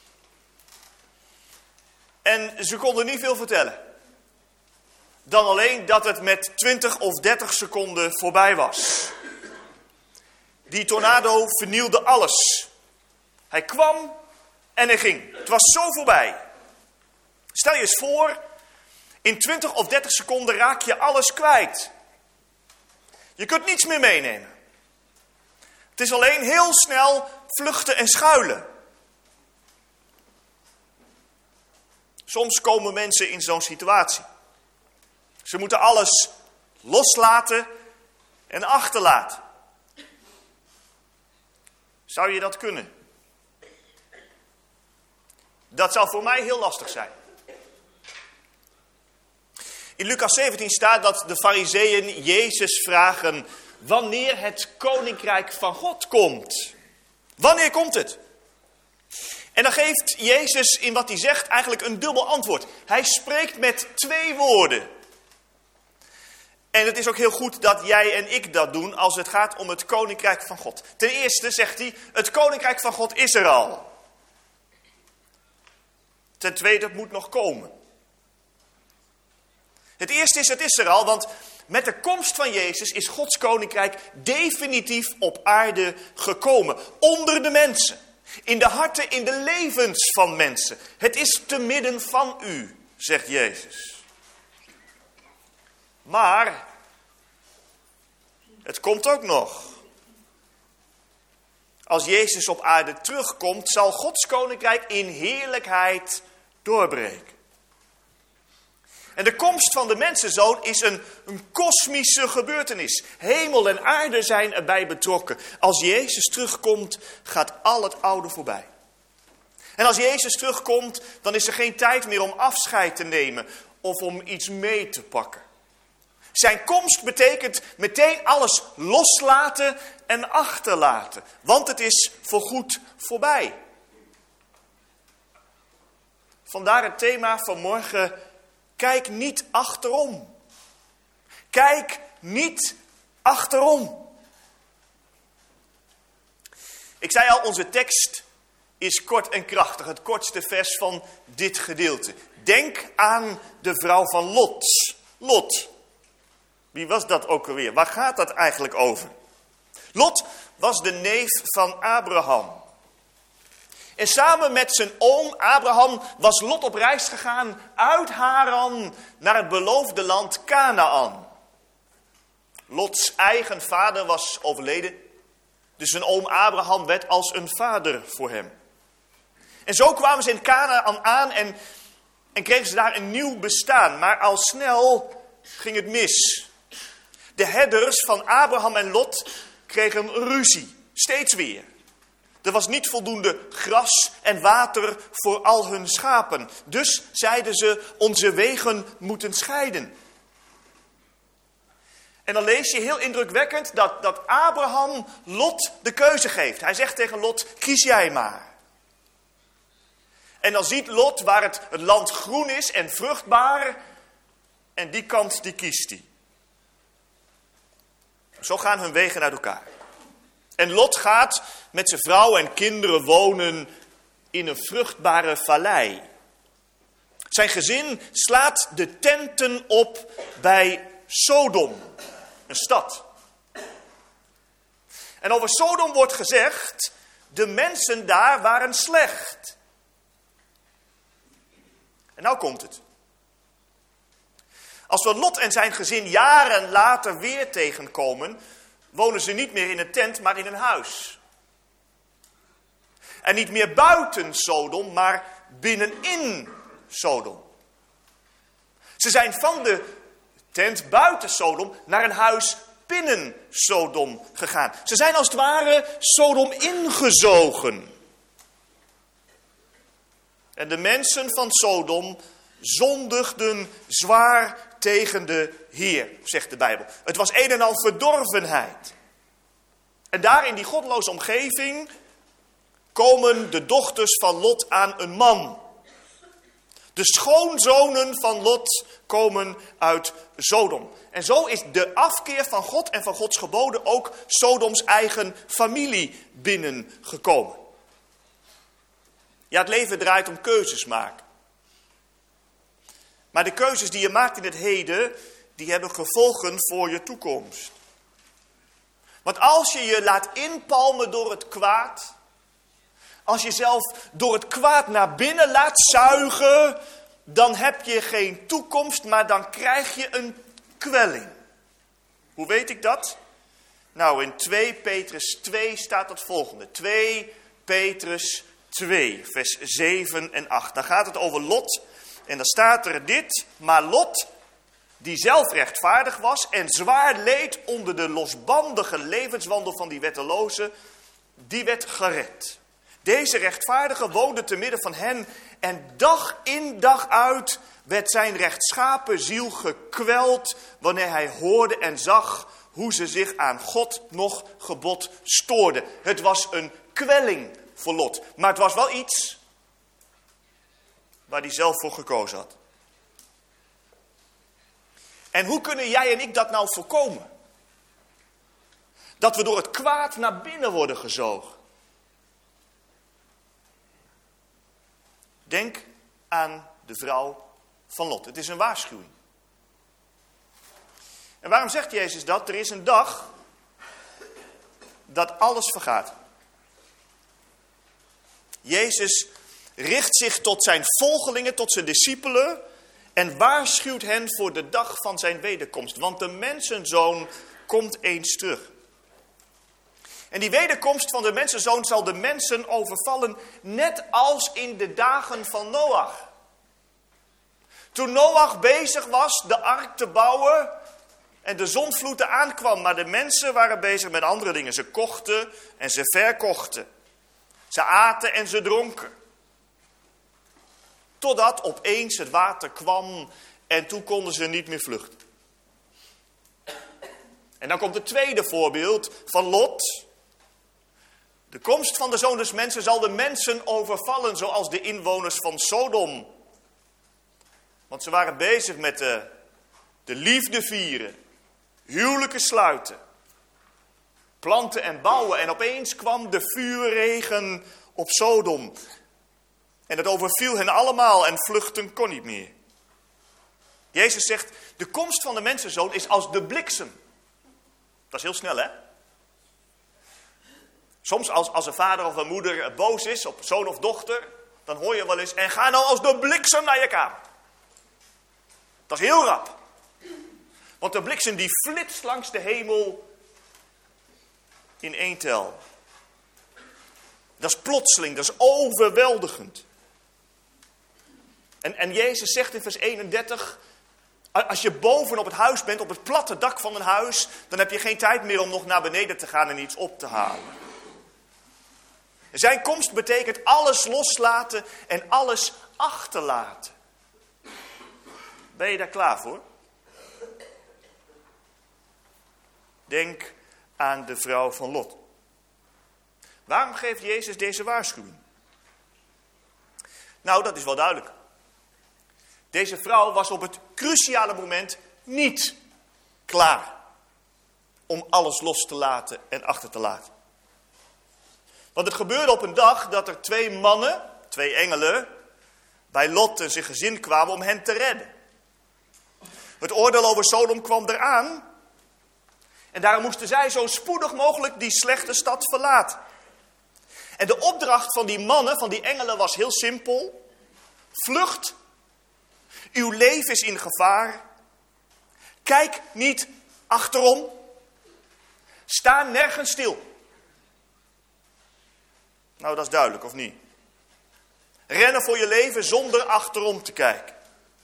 En ze konden niet veel vertellen. Dan alleen dat het met twintig of dertig seconden voorbij was. Die tornado vernielde alles. Hij kwam en hij ging. Het was zo voorbij. Stel je eens voor, in twintig of dertig seconden raak je alles kwijt. Je kunt niets meer meenemen. Het is alleen heel snel vluchten en schuilen. Soms komen mensen in zo'n situatie. Ze moeten alles loslaten en achterlaten. Zou je dat kunnen? Dat zou voor mij heel lastig zijn. In Lucas zeventien staat dat de Farizeeën Jezus vragen wanneer het koninkrijk van God komt. Wanneer komt het? En dan geeft Jezus in wat hij zegt eigenlijk een dubbel antwoord. Hij spreekt met twee woorden. En het is ook heel goed dat jij en ik dat doen als het gaat om het koninkrijk van God. Ten eerste zegt hij, het koninkrijk van God is er al. Ten tweede, het moet nog komen. Het eerste is, het is er al, want met de komst van Jezus is Gods koninkrijk definitief op aarde gekomen. Onder de mensen. In de harten, in de levens van mensen. Het is te midden van u, zegt Jezus. Maar het komt ook nog. Als Jezus op aarde terugkomt, zal Gods koninkrijk in heerlijkheid doorbreken. En de komst van de mensenzoon is een, een kosmische gebeurtenis. Hemel en aarde zijn erbij betrokken. Als Jezus terugkomt, gaat al het oude voorbij. En als Jezus terugkomt, dan is er geen tijd meer om afscheid te nemen of om iets mee te pakken. Zijn komst betekent meteen alles loslaten en achterlaten. Want het is voorgoed voorbij. Vandaar het thema van morgen. Kijk niet achterom. Kijk niet achterom. Ik zei al, onze tekst is kort en krachtig. Het kortste vers van dit gedeelte. Denk aan de vrouw van Lot. Lot. Wie was dat ook alweer? Waar gaat dat eigenlijk over? Lot was de neef van Abraham. En samen met zijn oom Abraham was Lot op reis gegaan uit Haran naar het beloofde land Kanaan. Lots eigen vader was overleden, dus zijn oom Abraham werd als een vader voor hem. En zo kwamen ze in Kanaan aan en, en kregen ze daar een nieuw bestaan, maar al snel ging het mis. De herders van Abraham en Lot kregen ruzie, steeds weer. Er was niet voldoende gras en water voor al hun schapen. Dus zeiden ze, onze wegen moeten scheiden. En dan lees je heel indrukwekkend dat, dat Abraham Lot de keuze geeft. Hij zegt tegen Lot, kies jij maar. En dan ziet Lot waar het, het land groen is en vruchtbaar. En die kant die kiest hij. Zo gaan hun wegen uit elkaar. En Lot gaat met zijn vrouw en kinderen wonen in een vruchtbare vallei. Zijn gezin slaat de tenten op bij Sodom, een stad. En over Sodom wordt gezegd, de mensen daar waren slecht. En nou komt het. Als we Lot en zijn gezin jaren later weer tegenkomen, wonen ze niet meer in een tent, maar in een huis. En niet meer buiten Sodom, maar binnenin Sodom. Ze zijn van de tent buiten Sodom naar een huis binnen Sodom gegaan. Ze zijn als het ware Sodom ingezogen. En de mensen van Sodom zondigden zwaar tegen de Heer, zegt de Bijbel. Het was een en al verdorvenheid. En daar in die goddeloze omgeving komen de dochters van Lot aan een man. De schoonzonen van Lot komen uit Sodom. En zo is de afkeer van God en van Gods geboden ook Sodoms eigen familie binnengekomen. Ja, het leven draait om keuzes maken. Maar de keuzes die je maakt in het heden, die hebben gevolgen voor je toekomst. Want als je je laat inpalmen door het kwaad, als je zelf door het kwaad naar binnen laat zuigen, dan heb je geen toekomst, maar dan krijg je een kwelling. Hoe weet ik dat? Nou, in twee Petrus twee staat het volgende. twee Petrus twee, vers zeven en acht. Dan gaat het over Lot. En dan staat er dit. Maar Lot, die zelf rechtvaardig was en zwaar leed onder de losbandige levenswandel van die wetteloze, die werd gered. Deze rechtvaardige woonde te midden van hen en dag in dag uit werd zijn rechtschapen ziel gekweld wanneer hij hoorde en zag hoe ze zich aan God nog gebod stoorden. Het was een kwelling voor Lot, maar het was wel iets waar hij zelf voor gekozen had. En hoe kunnen jij en ik dat nou voorkomen? Dat we door het kwaad naar binnen worden gezogen. Denk aan de vrouw van Lot. Het is een waarschuwing. En waarom zegt Jezus dat? Er is een dag dat alles vergaat. Jezus richt zich tot zijn volgelingen, tot zijn discipelen en waarschuwt hen voor de dag van zijn wederkomst. Want de mensenzoon komt eens terug. En die wederkomst van de mensenzoon zal de mensen overvallen, net als in de dagen van Noach. Toen Noach bezig was de ark te bouwen en de zondvloed aankwam, maar de mensen waren bezig met andere dingen. Ze kochten en ze verkochten. Ze aten en ze dronken. Totdat opeens het water kwam en toen konden ze niet meer vluchten. En dan komt het tweede voorbeeld van Lot. De komst van de Zoon des Mensen zal de mensen overvallen, zoals de inwoners van Sodom. Want ze waren bezig met de, de liefde vieren, huwelijken sluiten, planten en bouwen. En opeens kwam de vuurregen op Sodom. En het overviel hen allemaal en vluchten kon niet meer. Jezus zegt, de komst van de mensenzoon is als de bliksem. Dat is heel snel, hè? Soms als, als een vader of een moeder boos is op zoon of dochter, dan hoor je wel eens, en ga nou als de bliksem naar je kamer. Dat is heel rap. Want de bliksem die flitst langs de hemel in één tel. Dat is plotseling, dat is overweldigend. En, en Jezus zegt in vers eenendertig, als je boven op het huis bent, op het platte dak van een huis, dan heb je geen tijd meer om nog naar beneden te gaan en iets op te halen. Zijn komst betekent alles loslaten en alles achterlaten. Ben je daar klaar voor? Denk aan de vrouw van Lot. Waarom geeft Jezus deze waarschuwing? Nou, dat is wel duidelijk. Deze vrouw was op het cruciale moment niet klaar om alles los te laten en achter te laten. Want het gebeurde op een dag dat er twee mannen, twee engelen, bij Lot en zijn gezin kwamen om hen te redden. Het oordeel over Sodom kwam eraan. En daarom moesten zij zo spoedig mogelijk die slechte stad verlaten. En de opdracht van die mannen, van die engelen, was heel simpel. Vlucht. Uw leven is in gevaar. Kijk niet achterom. Sta nergens stil. Nou, dat is duidelijk, of niet? Rennen voor je leven zonder achterom te kijken.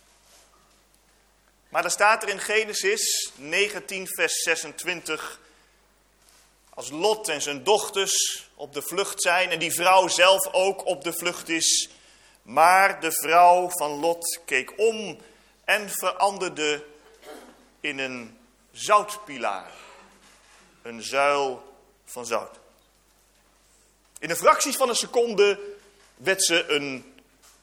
Maar dan staat er in Genesis negentien vers zesentwintig... als Lot en zijn dochters op de vlucht zijn en die vrouw zelf ook op de vlucht is. Maar de vrouw van Lot keek om en veranderde in een zoutpilaar. Een zuil van zout. In een fractie van een seconde werd ze een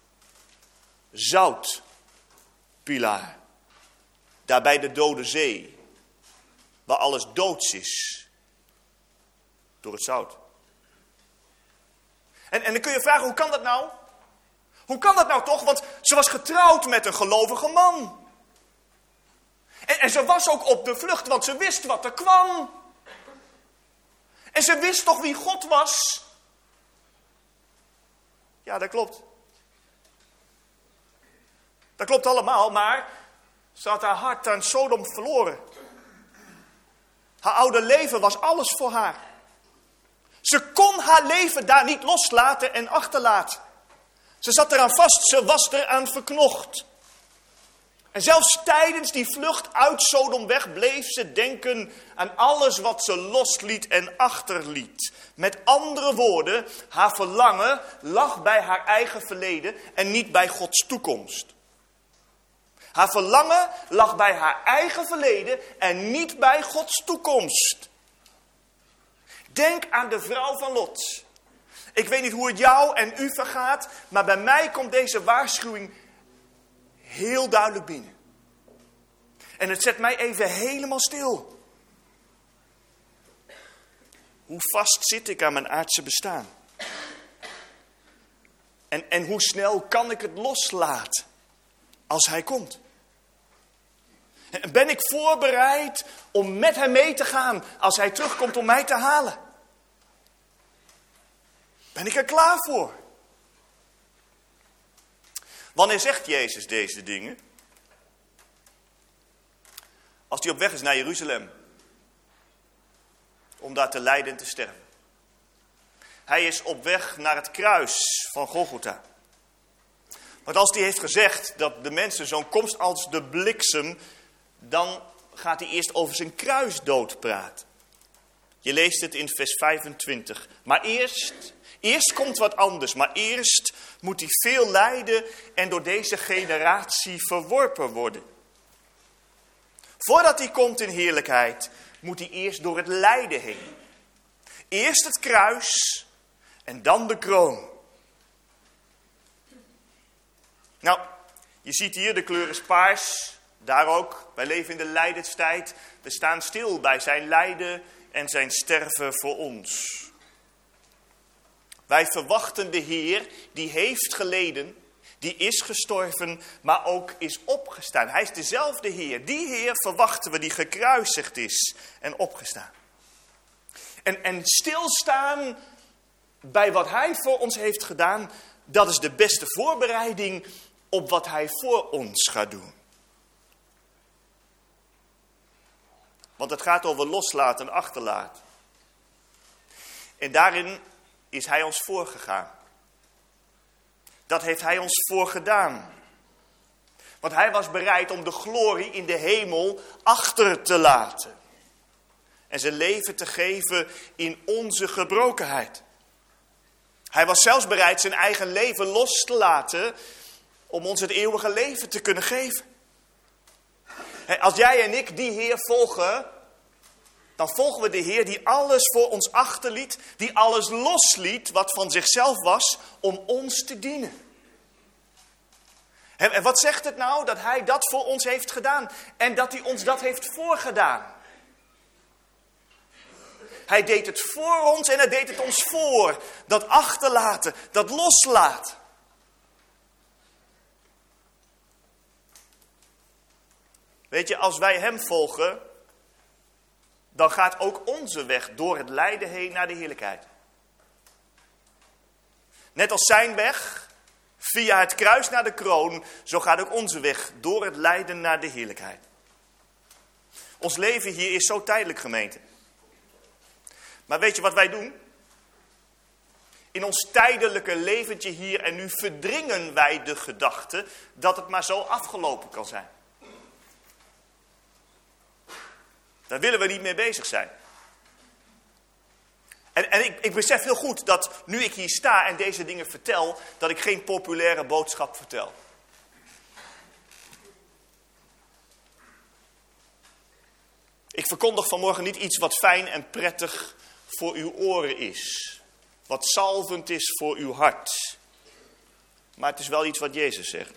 zoutpilaar. Daar bij de Dode Zee, waar alles doods is door het zout. En, en dan kun je vragen, hoe kan dat nou? Hoe kan dat nou toch? Want ze was getrouwd met een gelovige man. En, en ze was ook op de vlucht, want ze wist wat er kwam. En ze wist toch wie God was? Ja, dat klopt. Dat klopt allemaal, maar ze had haar hart aan Sodom verloren. Haar oude leven was alles voor haar. Ze kon haar leven daar niet loslaten en achterlaten. Ze zat eraan vast, ze was eraan verknocht. En zelfs tijdens die vlucht uit Sodom weg bleef ze denken aan alles wat ze losliet en achterliet. Met andere woorden, haar verlangen lag bij haar eigen verleden en niet bij Gods toekomst. Haar verlangen lag bij haar eigen verleden en niet bij Gods toekomst. Denk aan de vrouw van Lot. Ik weet niet hoe het jou en u vergaat, maar bij mij komt deze waarschuwing heel duidelijk binnen. En het zet mij even helemaal stil. Hoe vast zit ik aan mijn aardse bestaan? En, en hoe snel kan ik het loslaten als hij komt? En ben ik voorbereid om met hem mee te gaan als hij terugkomt om mij te halen? Ben ik er klaar voor? Wanneer zegt Jezus deze dingen? Als hij op weg is naar Jeruzalem. Om daar te lijden en te sterven. Hij is op weg naar het kruis van Golgotha. Want als hij heeft gezegd dat de mensen zo'n komst als de bliksem, dan gaat hij eerst over zijn kruisdood praten. Je leest het in vers vijfentwintig. Maar eerst, eerst komt wat anders. Maar eerst moet hij veel lijden en door deze generatie verworpen worden. Voordat hij komt in heerlijkheid, moet hij eerst door het lijden heen. Eerst het kruis en dan de kroon. Nou, je ziet hier, de kleur is paars. Daar ook, wij leven in de lijdenstijd. We staan stil bij zijn lijden en zijn sterven voor ons. Wij verwachten de Heer, die heeft geleden, die is gestorven, maar ook is opgestaan. Hij is dezelfde Heer. Die Heer verwachten we, die gekruisigd is en opgestaan. En, en stilstaan bij wat hij voor ons heeft gedaan, dat is de beste voorbereiding op wat hij voor ons gaat doen. Want het gaat over loslaten en achterlaten. En daarin is hij ons voorgegaan. Dat heeft hij ons voor gedaan. Want hij was bereid om de glorie in de hemel achter te laten. En zijn leven te geven in onze gebrokenheid. Hij was zelfs bereid zijn eigen leven los te laten om ons het eeuwige leven te kunnen geven. Als jij en ik die Heer volgen, dan volgen we de Heer die alles voor ons achterliet, die alles losliet wat van zichzelf was, om ons te dienen. En wat zegt het nou? Dat hij dat voor ons heeft gedaan en dat hij ons dat heeft voorgedaan. Hij deed het voor ons en hij deed het ons voor. Dat achterlaten, dat loslaten. Weet je, als wij hem volgen, dan gaat ook onze weg door het lijden heen naar de heerlijkheid. Net als zijn weg, via het kruis naar de kroon, zo gaat ook onze weg door het lijden naar de heerlijkheid. Ons leven hier is zo tijdelijk, gemeente. Maar weet je wat wij doen? In ons tijdelijke leventje hier en nu verdringen wij de gedachte dat het maar zo afgelopen kan zijn. Daar willen we niet mee bezig zijn. En, en ik, ik besef heel goed dat nu ik hier sta en deze dingen vertel, dat ik geen populaire boodschap vertel. Ik verkondig vanmorgen niet iets wat fijn en prettig voor uw oren is. Wat zalvend is voor uw hart. Maar het is wel iets wat Jezus zegt.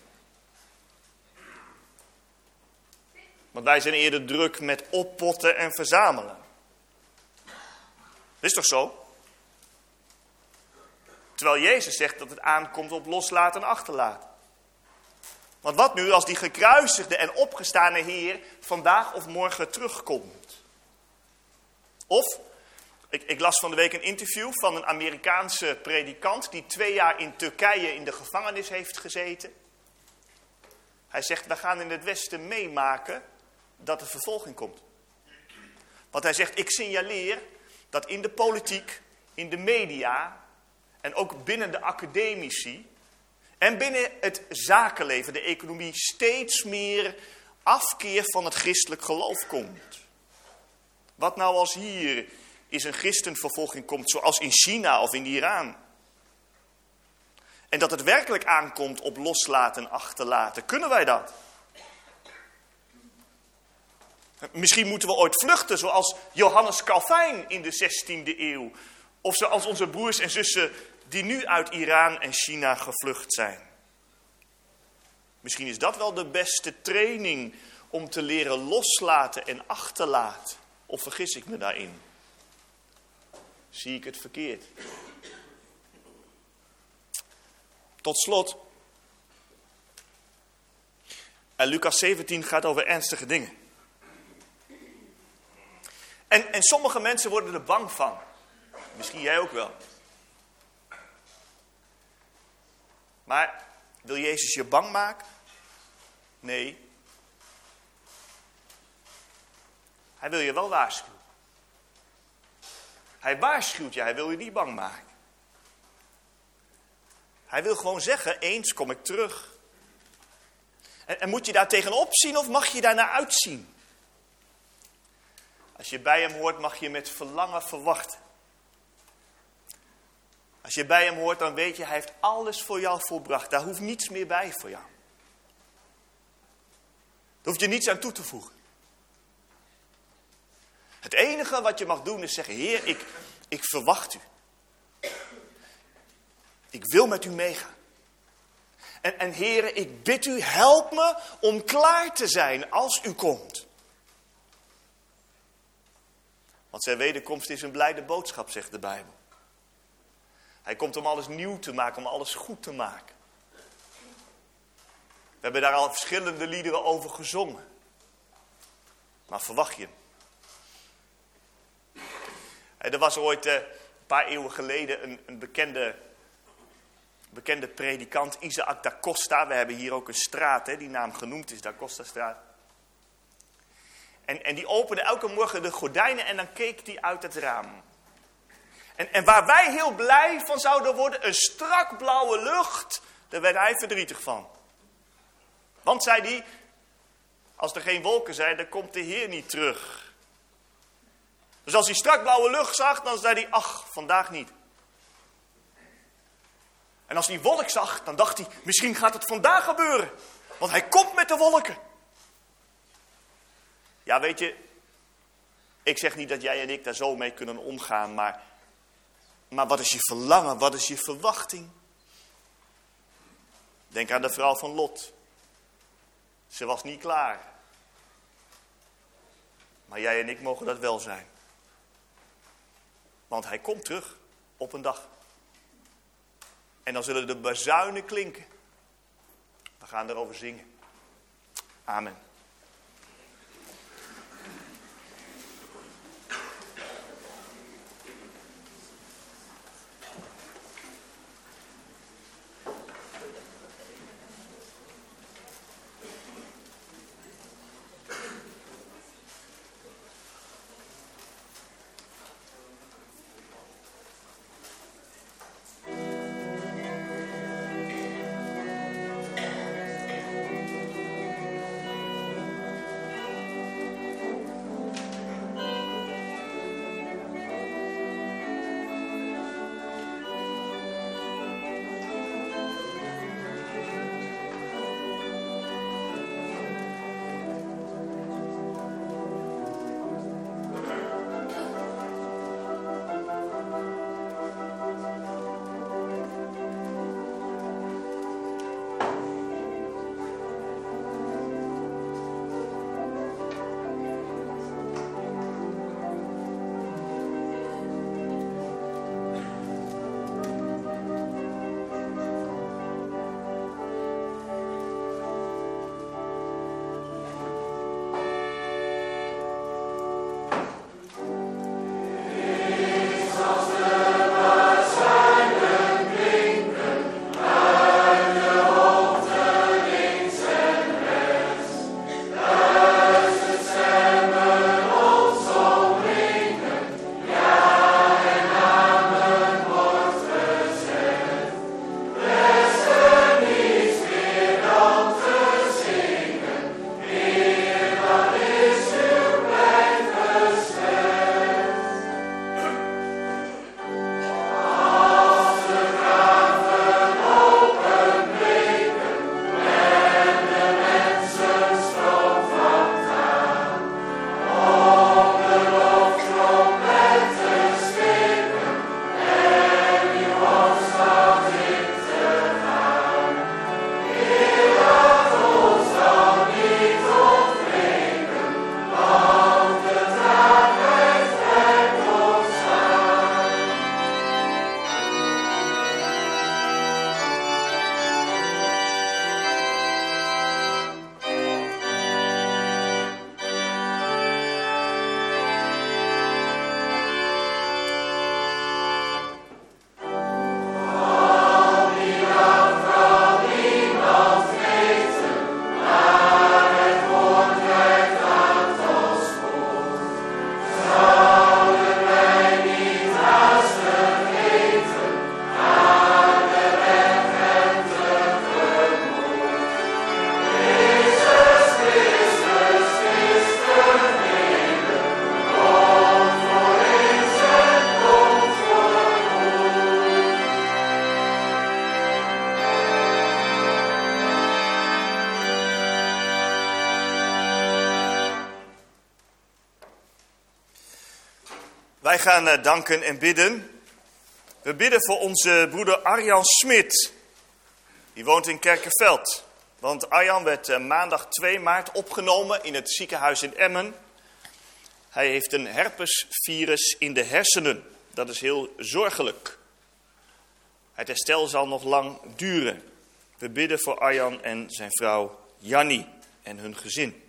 Want wij zijn eerder druk met oppotten en verzamelen. Dat is toch zo? Terwijl Jezus zegt dat het aankomt op loslaten en achterlaten. Want wat nu als die gekruisigde en opgestane Heer vandaag of morgen terugkomt? Of, ik, ik las van de week een interview van een Amerikaanse predikant die twee jaar in Turkije in de gevangenis heeft gezeten. Hij zegt, we gaan in het Westen meemaken dat er vervolging komt. Want hij zegt, ik signaleer dat in de politiek, in de media en ook binnen de academici en binnen het zakenleven, de economie, steeds meer afkeer van het christelijk geloof komt. Wat nou als hier is een christenvervolging komt, zoals in China of in Iran? En dat het werkelijk aankomt op loslaten en achterlaten. Kunnen wij dat? Misschien moeten we ooit vluchten, zoals Johannes Calvijn in de zestiende eeuw. Of zoals onze broers en zussen die nu uit Iran en China gevlucht zijn. Misschien is dat wel de beste training om te leren loslaten en achterlaten. Of vergis ik me daarin? Zie ik het verkeerd? Tot slot. En Lucas zeventien gaat over ernstige dingen. En, en sommige mensen worden er bang van. Misschien jij ook wel. Maar wil Jezus je bang maken? Nee. Hij wil je wel waarschuwen. Hij waarschuwt je, hij wil je niet bang maken. Hij wil gewoon zeggen, eens kom ik terug. En, en moet je daar tegenop zien of mag je daar naar uitzien? Als je bij hem hoort, mag je met verlangen verwachten. Als je bij hem hoort, dan weet je, hij heeft alles voor jou volbracht. Daar hoeft niets meer bij voor jou. Daar hoef je niets aan toe te voegen. Het enige wat je mag doen is zeggen, Heer, ik, ik verwacht u. Ik wil met u meegaan. En, en Heer, ik bid u, help me om klaar te zijn als u komt. Want zijn wederkomst is een blijde boodschap, zegt de Bijbel. Hij komt om alles nieuw te maken, om alles goed te maken. We hebben daar al verschillende liederen over gezongen. Maar verwacht je hem? Er was ooit uh, een paar eeuwen geleden een, een bekende, bekende predikant, Isaac da Costa. We hebben hier ook een straat, hè, die naam genoemd is, Da Costa straat. En, en die opende elke morgen de gordijnen en dan keek hij uit het raam. En, en waar wij heel blij van zouden worden, een strak blauwe lucht, daar werd hij verdrietig van. Want, zei hij, als er geen wolken zijn, dan komt de Heer niet terug. Dus als hij strak blauwe lucht zag, dan zei hij, ach, vandaag niet. En als hij wolk zag, dan dacht hij, misschien gaat het vandaag gebeuren. Want hij komt met de wolken. Ja, weet je, Ik zeg niet dat jij en ik daar zo mee kunnen omgaan, maar, maar wat is je verlangen, wat is je verwachting? Denk aan de vrouw van Lot. Ze was niet klaar. Maar jij en ik mogen dat wel zijn. Want hij komt terug op een dag. En dan zullen de bazuinen klinken. We gaan erover zingen. Amen. Wij gaan uh, danken en bidden. We bidden voor onze broeder Arjan Smit. Die woont in Kerkenveld. Want Arjan werd uh, maandag twee maart opgenomen in het ziekenhuis in Emmen. Hij heeft een herpesvirus in de hersenen. Dat is heel zorgelijk. Het herstel zal nog lang duren. We bidden voor Arjan en zijn vrouw Jannie en hun gezin.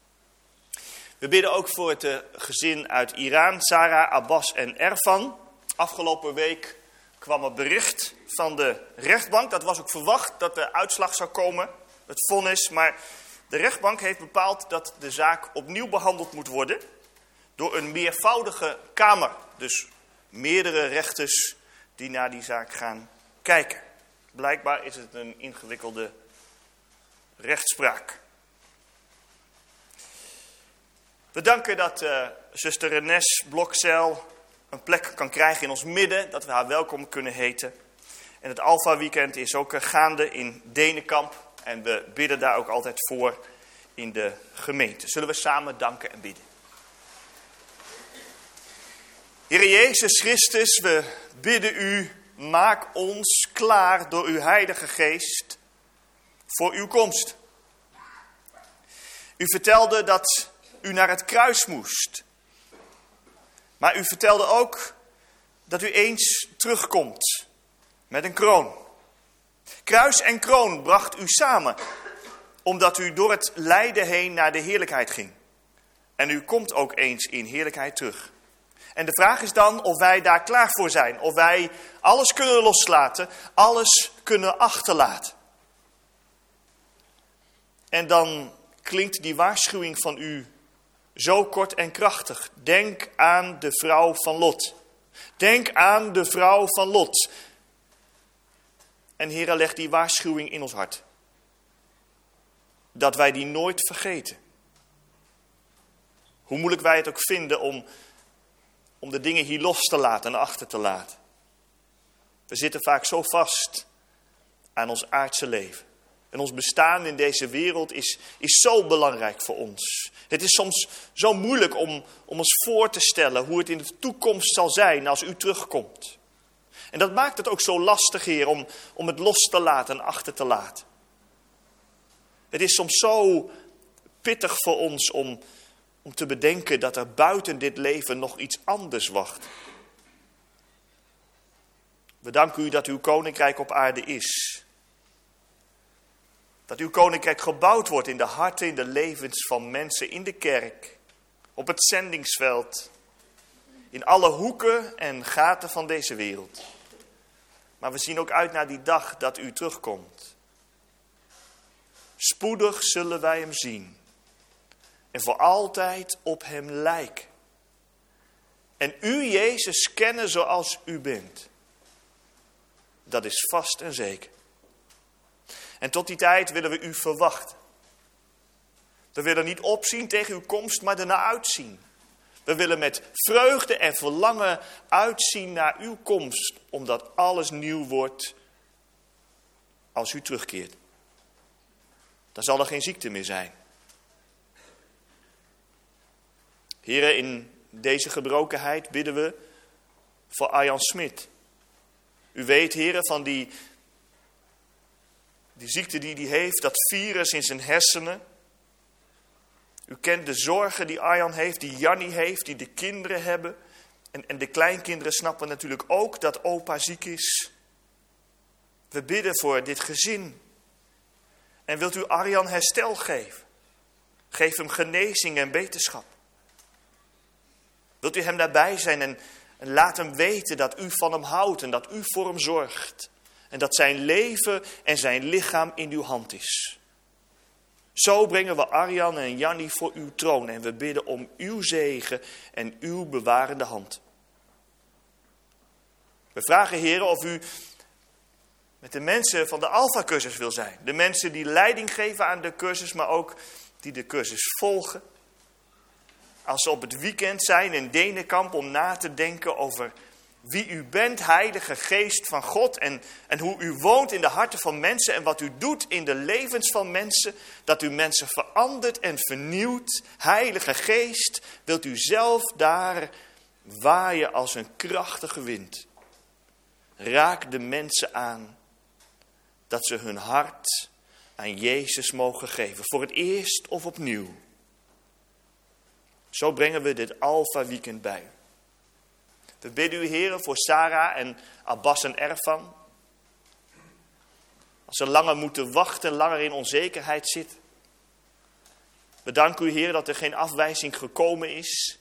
We bidden ook voor het uh, gezin uit Iran, Sarah, Abbas en Erfan. Afgelopen week kwam er bericht van de rechtbank. Dat was ook verwacht dat de uitslag zou komen, het vonnis. Maar de rechtbank heeft bepaald dat de zaak opnieuw behandeld moet worden door een meervoudige kamer. Dus meerdere rechters die naar die zaak gaan kijken. Blijkbaar is het een ingewikkelde rechtspraak. We danken dat uh, zuster Renes Blokzeil een plek kan krijgen in ons midden. Dat we haar welkom kunnen heten. En het Alpha Weekend is ook uh, gaande in Denenkamp. En we bidden daar ook altijd voor in de gemeente. Zullen we samen danken en bidden. Heere Jezus Christus, we bidden u, maak ons klaar door uw Heilige Geest voor uw komst. U vertelde dat u naar het kruis moest. Maar u vertelde ook dat u eens terugkomt met een kroon. Kruis en kroon bracht u samen, omdat u door het lijden heen naar de heerlijkheid ging. En u komt ook eens in heerlijkheid terug. En de vraag is dan of wij daar klaar voor zijn. Of wij alles kunnen loslaten, alles kunnen achterlaten. En dan klinkt die waarschuwing van u zo kort en krachtig. Denk aan de vrouw van Lot. Denk aan de vrouw van Lot. En Heere, leg die waarschuwing in ons hart. Dat wij die nooit vergeten. Hoe moeilijk wij het ook vinden om, om de dingen hier los te laten en achter te laten. We zitten vaak zo vast aan ons aardse leven. En ons bestaan in deze wereld is, is zo belangrijk voor ons. Het is soms zo moeilijk om, om ons voor te stellen hoe het in de toekomst zal zijn als u terugkomt. En dat maakt het ook zo lastig, Heer, om, om het los te laten en achter te laten. Het is soms zo pittig voor ons om, om te bedenken dat er buiten dit leven nog iets anders wacht. We danken u dat uw koninkrijk op aarde is. Dat uw koninkrijk gebouwd wordt in de harten, in de levens van mensen, in de kerk, op het zendingsveld, in alle hoeken en gaten van deze wereld. Maar we zien ook uit naar die dag dat u terugkomt. Spoedig zullen wij hem zien en voor altijd op hem lijken. En u, Jezus, kennen zoals u bent. Dat is vast en zeker. En tot die tijd willen we u verwachten. We willen niet opzien tegen uw komst, maar ernaar uitzien. We willen met vreugde en verlangen uitzien naar uw komst, omdat alles nieuw wordt als u terugkeert. Dan zal er geen ziekte meer zijn. Heren, in deze gebrokenheid bidden we voor Arjan Smit. U weet, heren, van die, die ziekte die hij heeft, dat virus in zijn hersenen. U kent de zorgen die Arjan heeft, die Jannie heeft, die de kinderen hebben. En, en de kleinkinderen snappen natuurlijk ook dat opa ziek is. We bidden voor dit gezin. En wilt u Arjan herstel geven? Geef hem genezing en beterschap. Wilt u hem daarbij zijn en, en laat hem weten dat u van hem houdt en dat u voor hem zorgt. En dat zijn leven en zijn lichaam in uw hand is. Zo brengen we Arjan en Jannie voor uw troon en we bidden om uw zegen en uw bewarende hand. We vragen, heren, of u met de mensen van de Alpha-cursus wil zijn. De mensen die leiding geven aan de cursus, maar ook die de cursus volgen. Als ze op het weekend zijn in Denenkamp om na te denken over wie u bent, Heilige Geest van God. En, en hoe u woont in de harten van mensen en wat u doet in de levens van mensen. Dat u mensen verandert en vernieuwt. Heilige Geest, wilt u zelf daar waaien als een krachtige wind. Raak de mensen aan. Dat ze hun hart aan Jezus mogen geven. Voor het eerst of opnieuw. Zo brengen we dit Alpha weekend bij. We bidden u, heren, voor Sarah en Abbas en Erfan. Als ze langer moeten wachten, langer in onzekerheid zitten. We danken u, heren, dat er geen afwijzing gekomen is.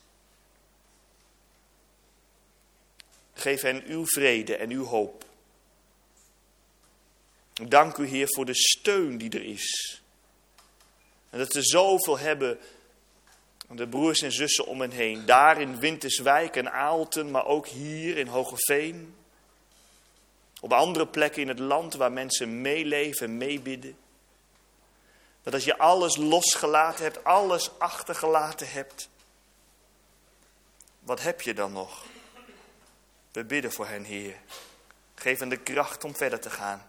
Geef hen uw vrede en uw hoop. Ik dank u, Heer, voor de steun die er is. En dat ze zoveel hebben aan de broers en zussen om hen heen. Daar in Winterswijk en Aalten, maar ook hier in Hogeveen. Op andere plekken in het land waar mensen meeleven en meebidden. Dat als je alles losgelaten hebt, alles achtergelaten hebt. Wat heb je dan nog? We bidden voor hen, Heer. Geef hen de kracht om verder te gaan.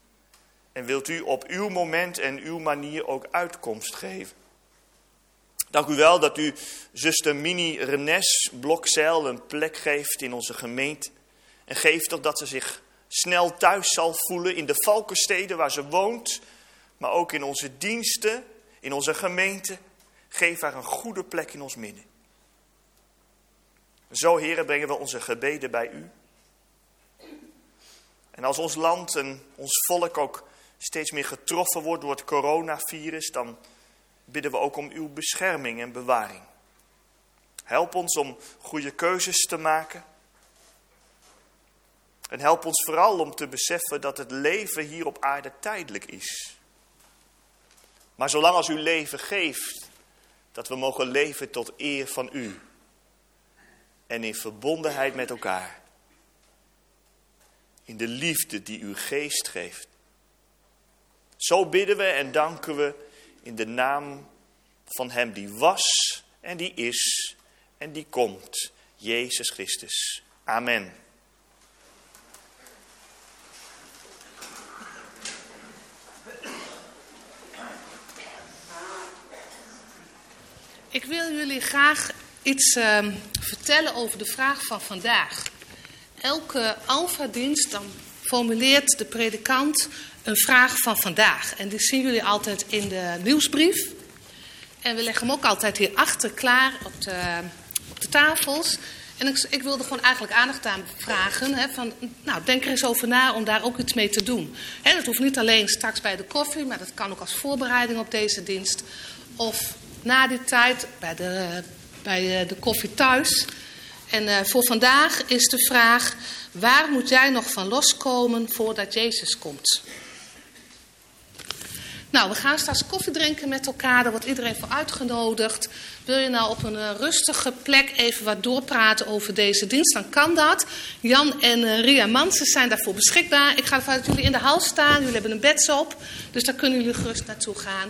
En wilt u op uw moment en uw manier ook uitkomst geven. Dank u wel dat u zuster Mini Renes Blokzeil een plek geeft in onze gemeente. En geeft toch dat ze zich snel thuis zal voelen in de Valkenstede waar ze woont. Maar ook in onze diensten, in onze gemeente. Geef haar een goede plek in ons midden. Zo, Heere, brengen we onze gebeden bij u. En als ons land en ons volk ook steeds meer getroffen wordt door het coronavirus, dan bidden we ook om uw bescherming en bewaring. Help ons om goede keuzes te maken. En help ons vooral om te beseffen dat het leven hier op aarde tijdelijk is. Maar zolang als u leven geeft, dat we mogen leven tot eer van u. En in verbondenheid met elkaar. In de liefde die uw geest geeft. Zo bidden we en danken we in de naam van hem die was en die is en die komt. Jezus Christus. Amen. Ik wil jullie graag iets uh, vertellen over de vraag van vandaag. Elke Alpha-dienst dan formuleert de predikant een vraag van vandaag. En die zien jullie altijd in de nieuwsbrief. En we leggen hem ook altijd hierachter klaar op de, op de tafels. En ik, ik wilde gewoon eigenlijk aandacht aan vragen. Hè, van, nou, denk er eens over na om daar ook iets mee te doen. Hè, dat hoeft niet alleen straks bij de koffie, maar dat kan ook als voorbereiding op deze dienst. Of na die tijd bij de, bij de koffie thuis. En uh, voor vandaag is de vraag: waar moet jij nog van loskomen voordat Jezus komt? Nou, we gaan straks koffie drinken met elkaar. Daar wordt iedereen voor uitgenodigd. Wil je nou op een uh, rustige plek even wat doorpraten over deze dienst, dan kan dat. Jan en uh, Ria Mansen zijn daarvoor beschikbaar. Ik ga ervan uit dat jullie in de hal staan. Jullie hebben een beds op, dus daar kunnen jullie gerust naartoe gaan.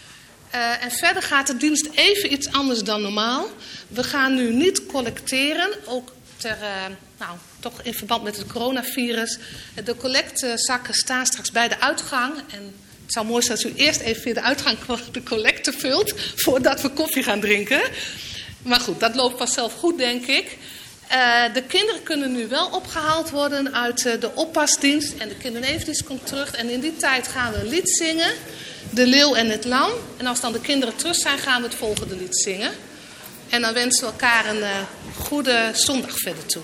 Uh, en verder gaat de dienst even iets anders dan normaal. We gaan nu niet collecteren, ook ter, uh, nou, toch in verband met het coronavirus. De collectezakken staan straks bij de uitgang. En het zou mooi zijn als u eerst even via de uitgang de collecte vult, voordat we koffie gaan drinken. Maar goed, dat loopt vanzelf goed, denk ik. Uh, de kinderen kunnen nu wel opgehaald worden uit uh, de oppasdienst. En de kindernevendienst komt terug. En in die tijd gaan we een lied zingen. De Leeuw en het Lam. En als dan de kinderen terug zijn, gaan we het volgende lied zingen. En dan wensen we elkaar een uh, goede zondag verder toe.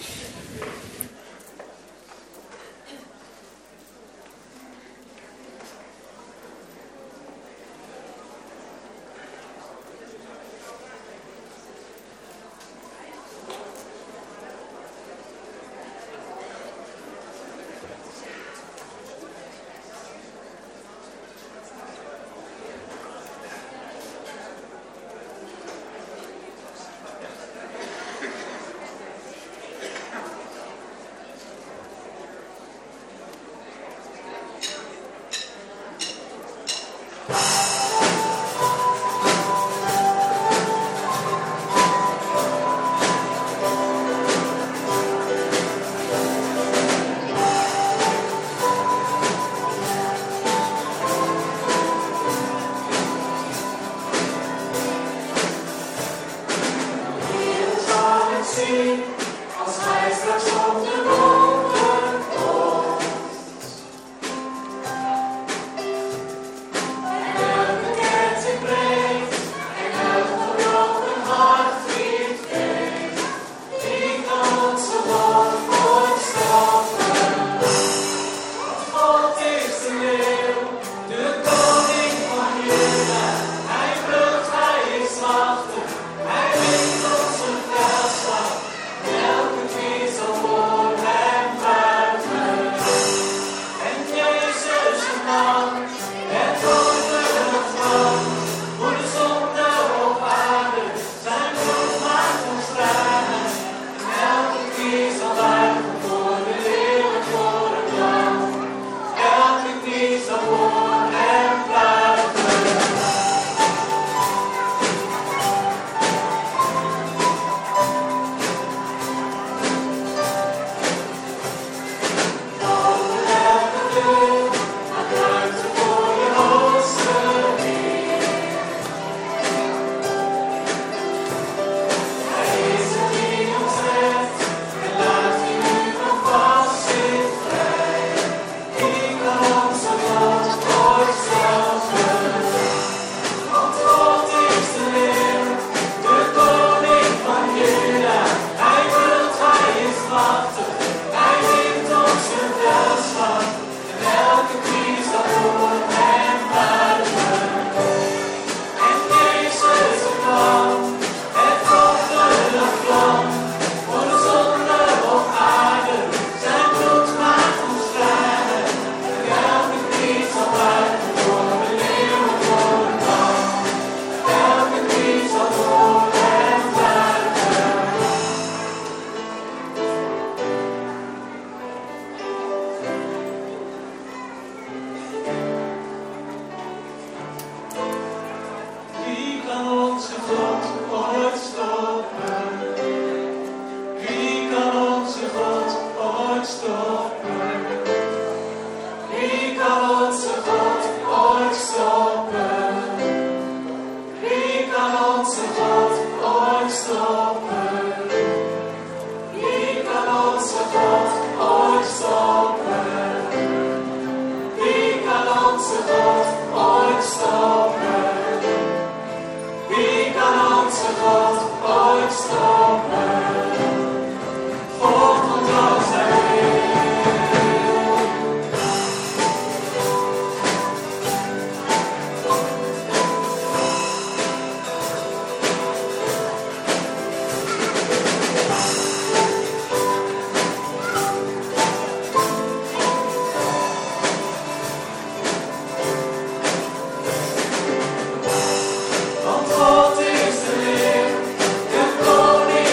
Hij Want God is de Heer, de Koning.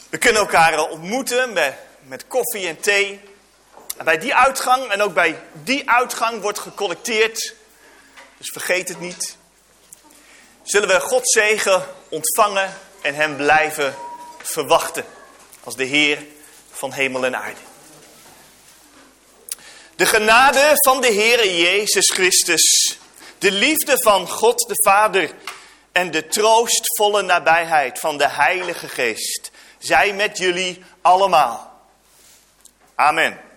We kunnen elkaar ontmoeten met, met koffie en thee. En bij die uitgang en ook bij die uitgang wordt gecollecteerd. Dus vergeet het niet. Zullen we Gods zegen ontvangen en hem blijven verwachten. Als de Heer van hemel en aarde. De genade van de Heere Jezus Christus. De liefde van God de Vader. En de troostvolle nabijheid van de Heilige Geest. Zij met jullie allemaal. Amen.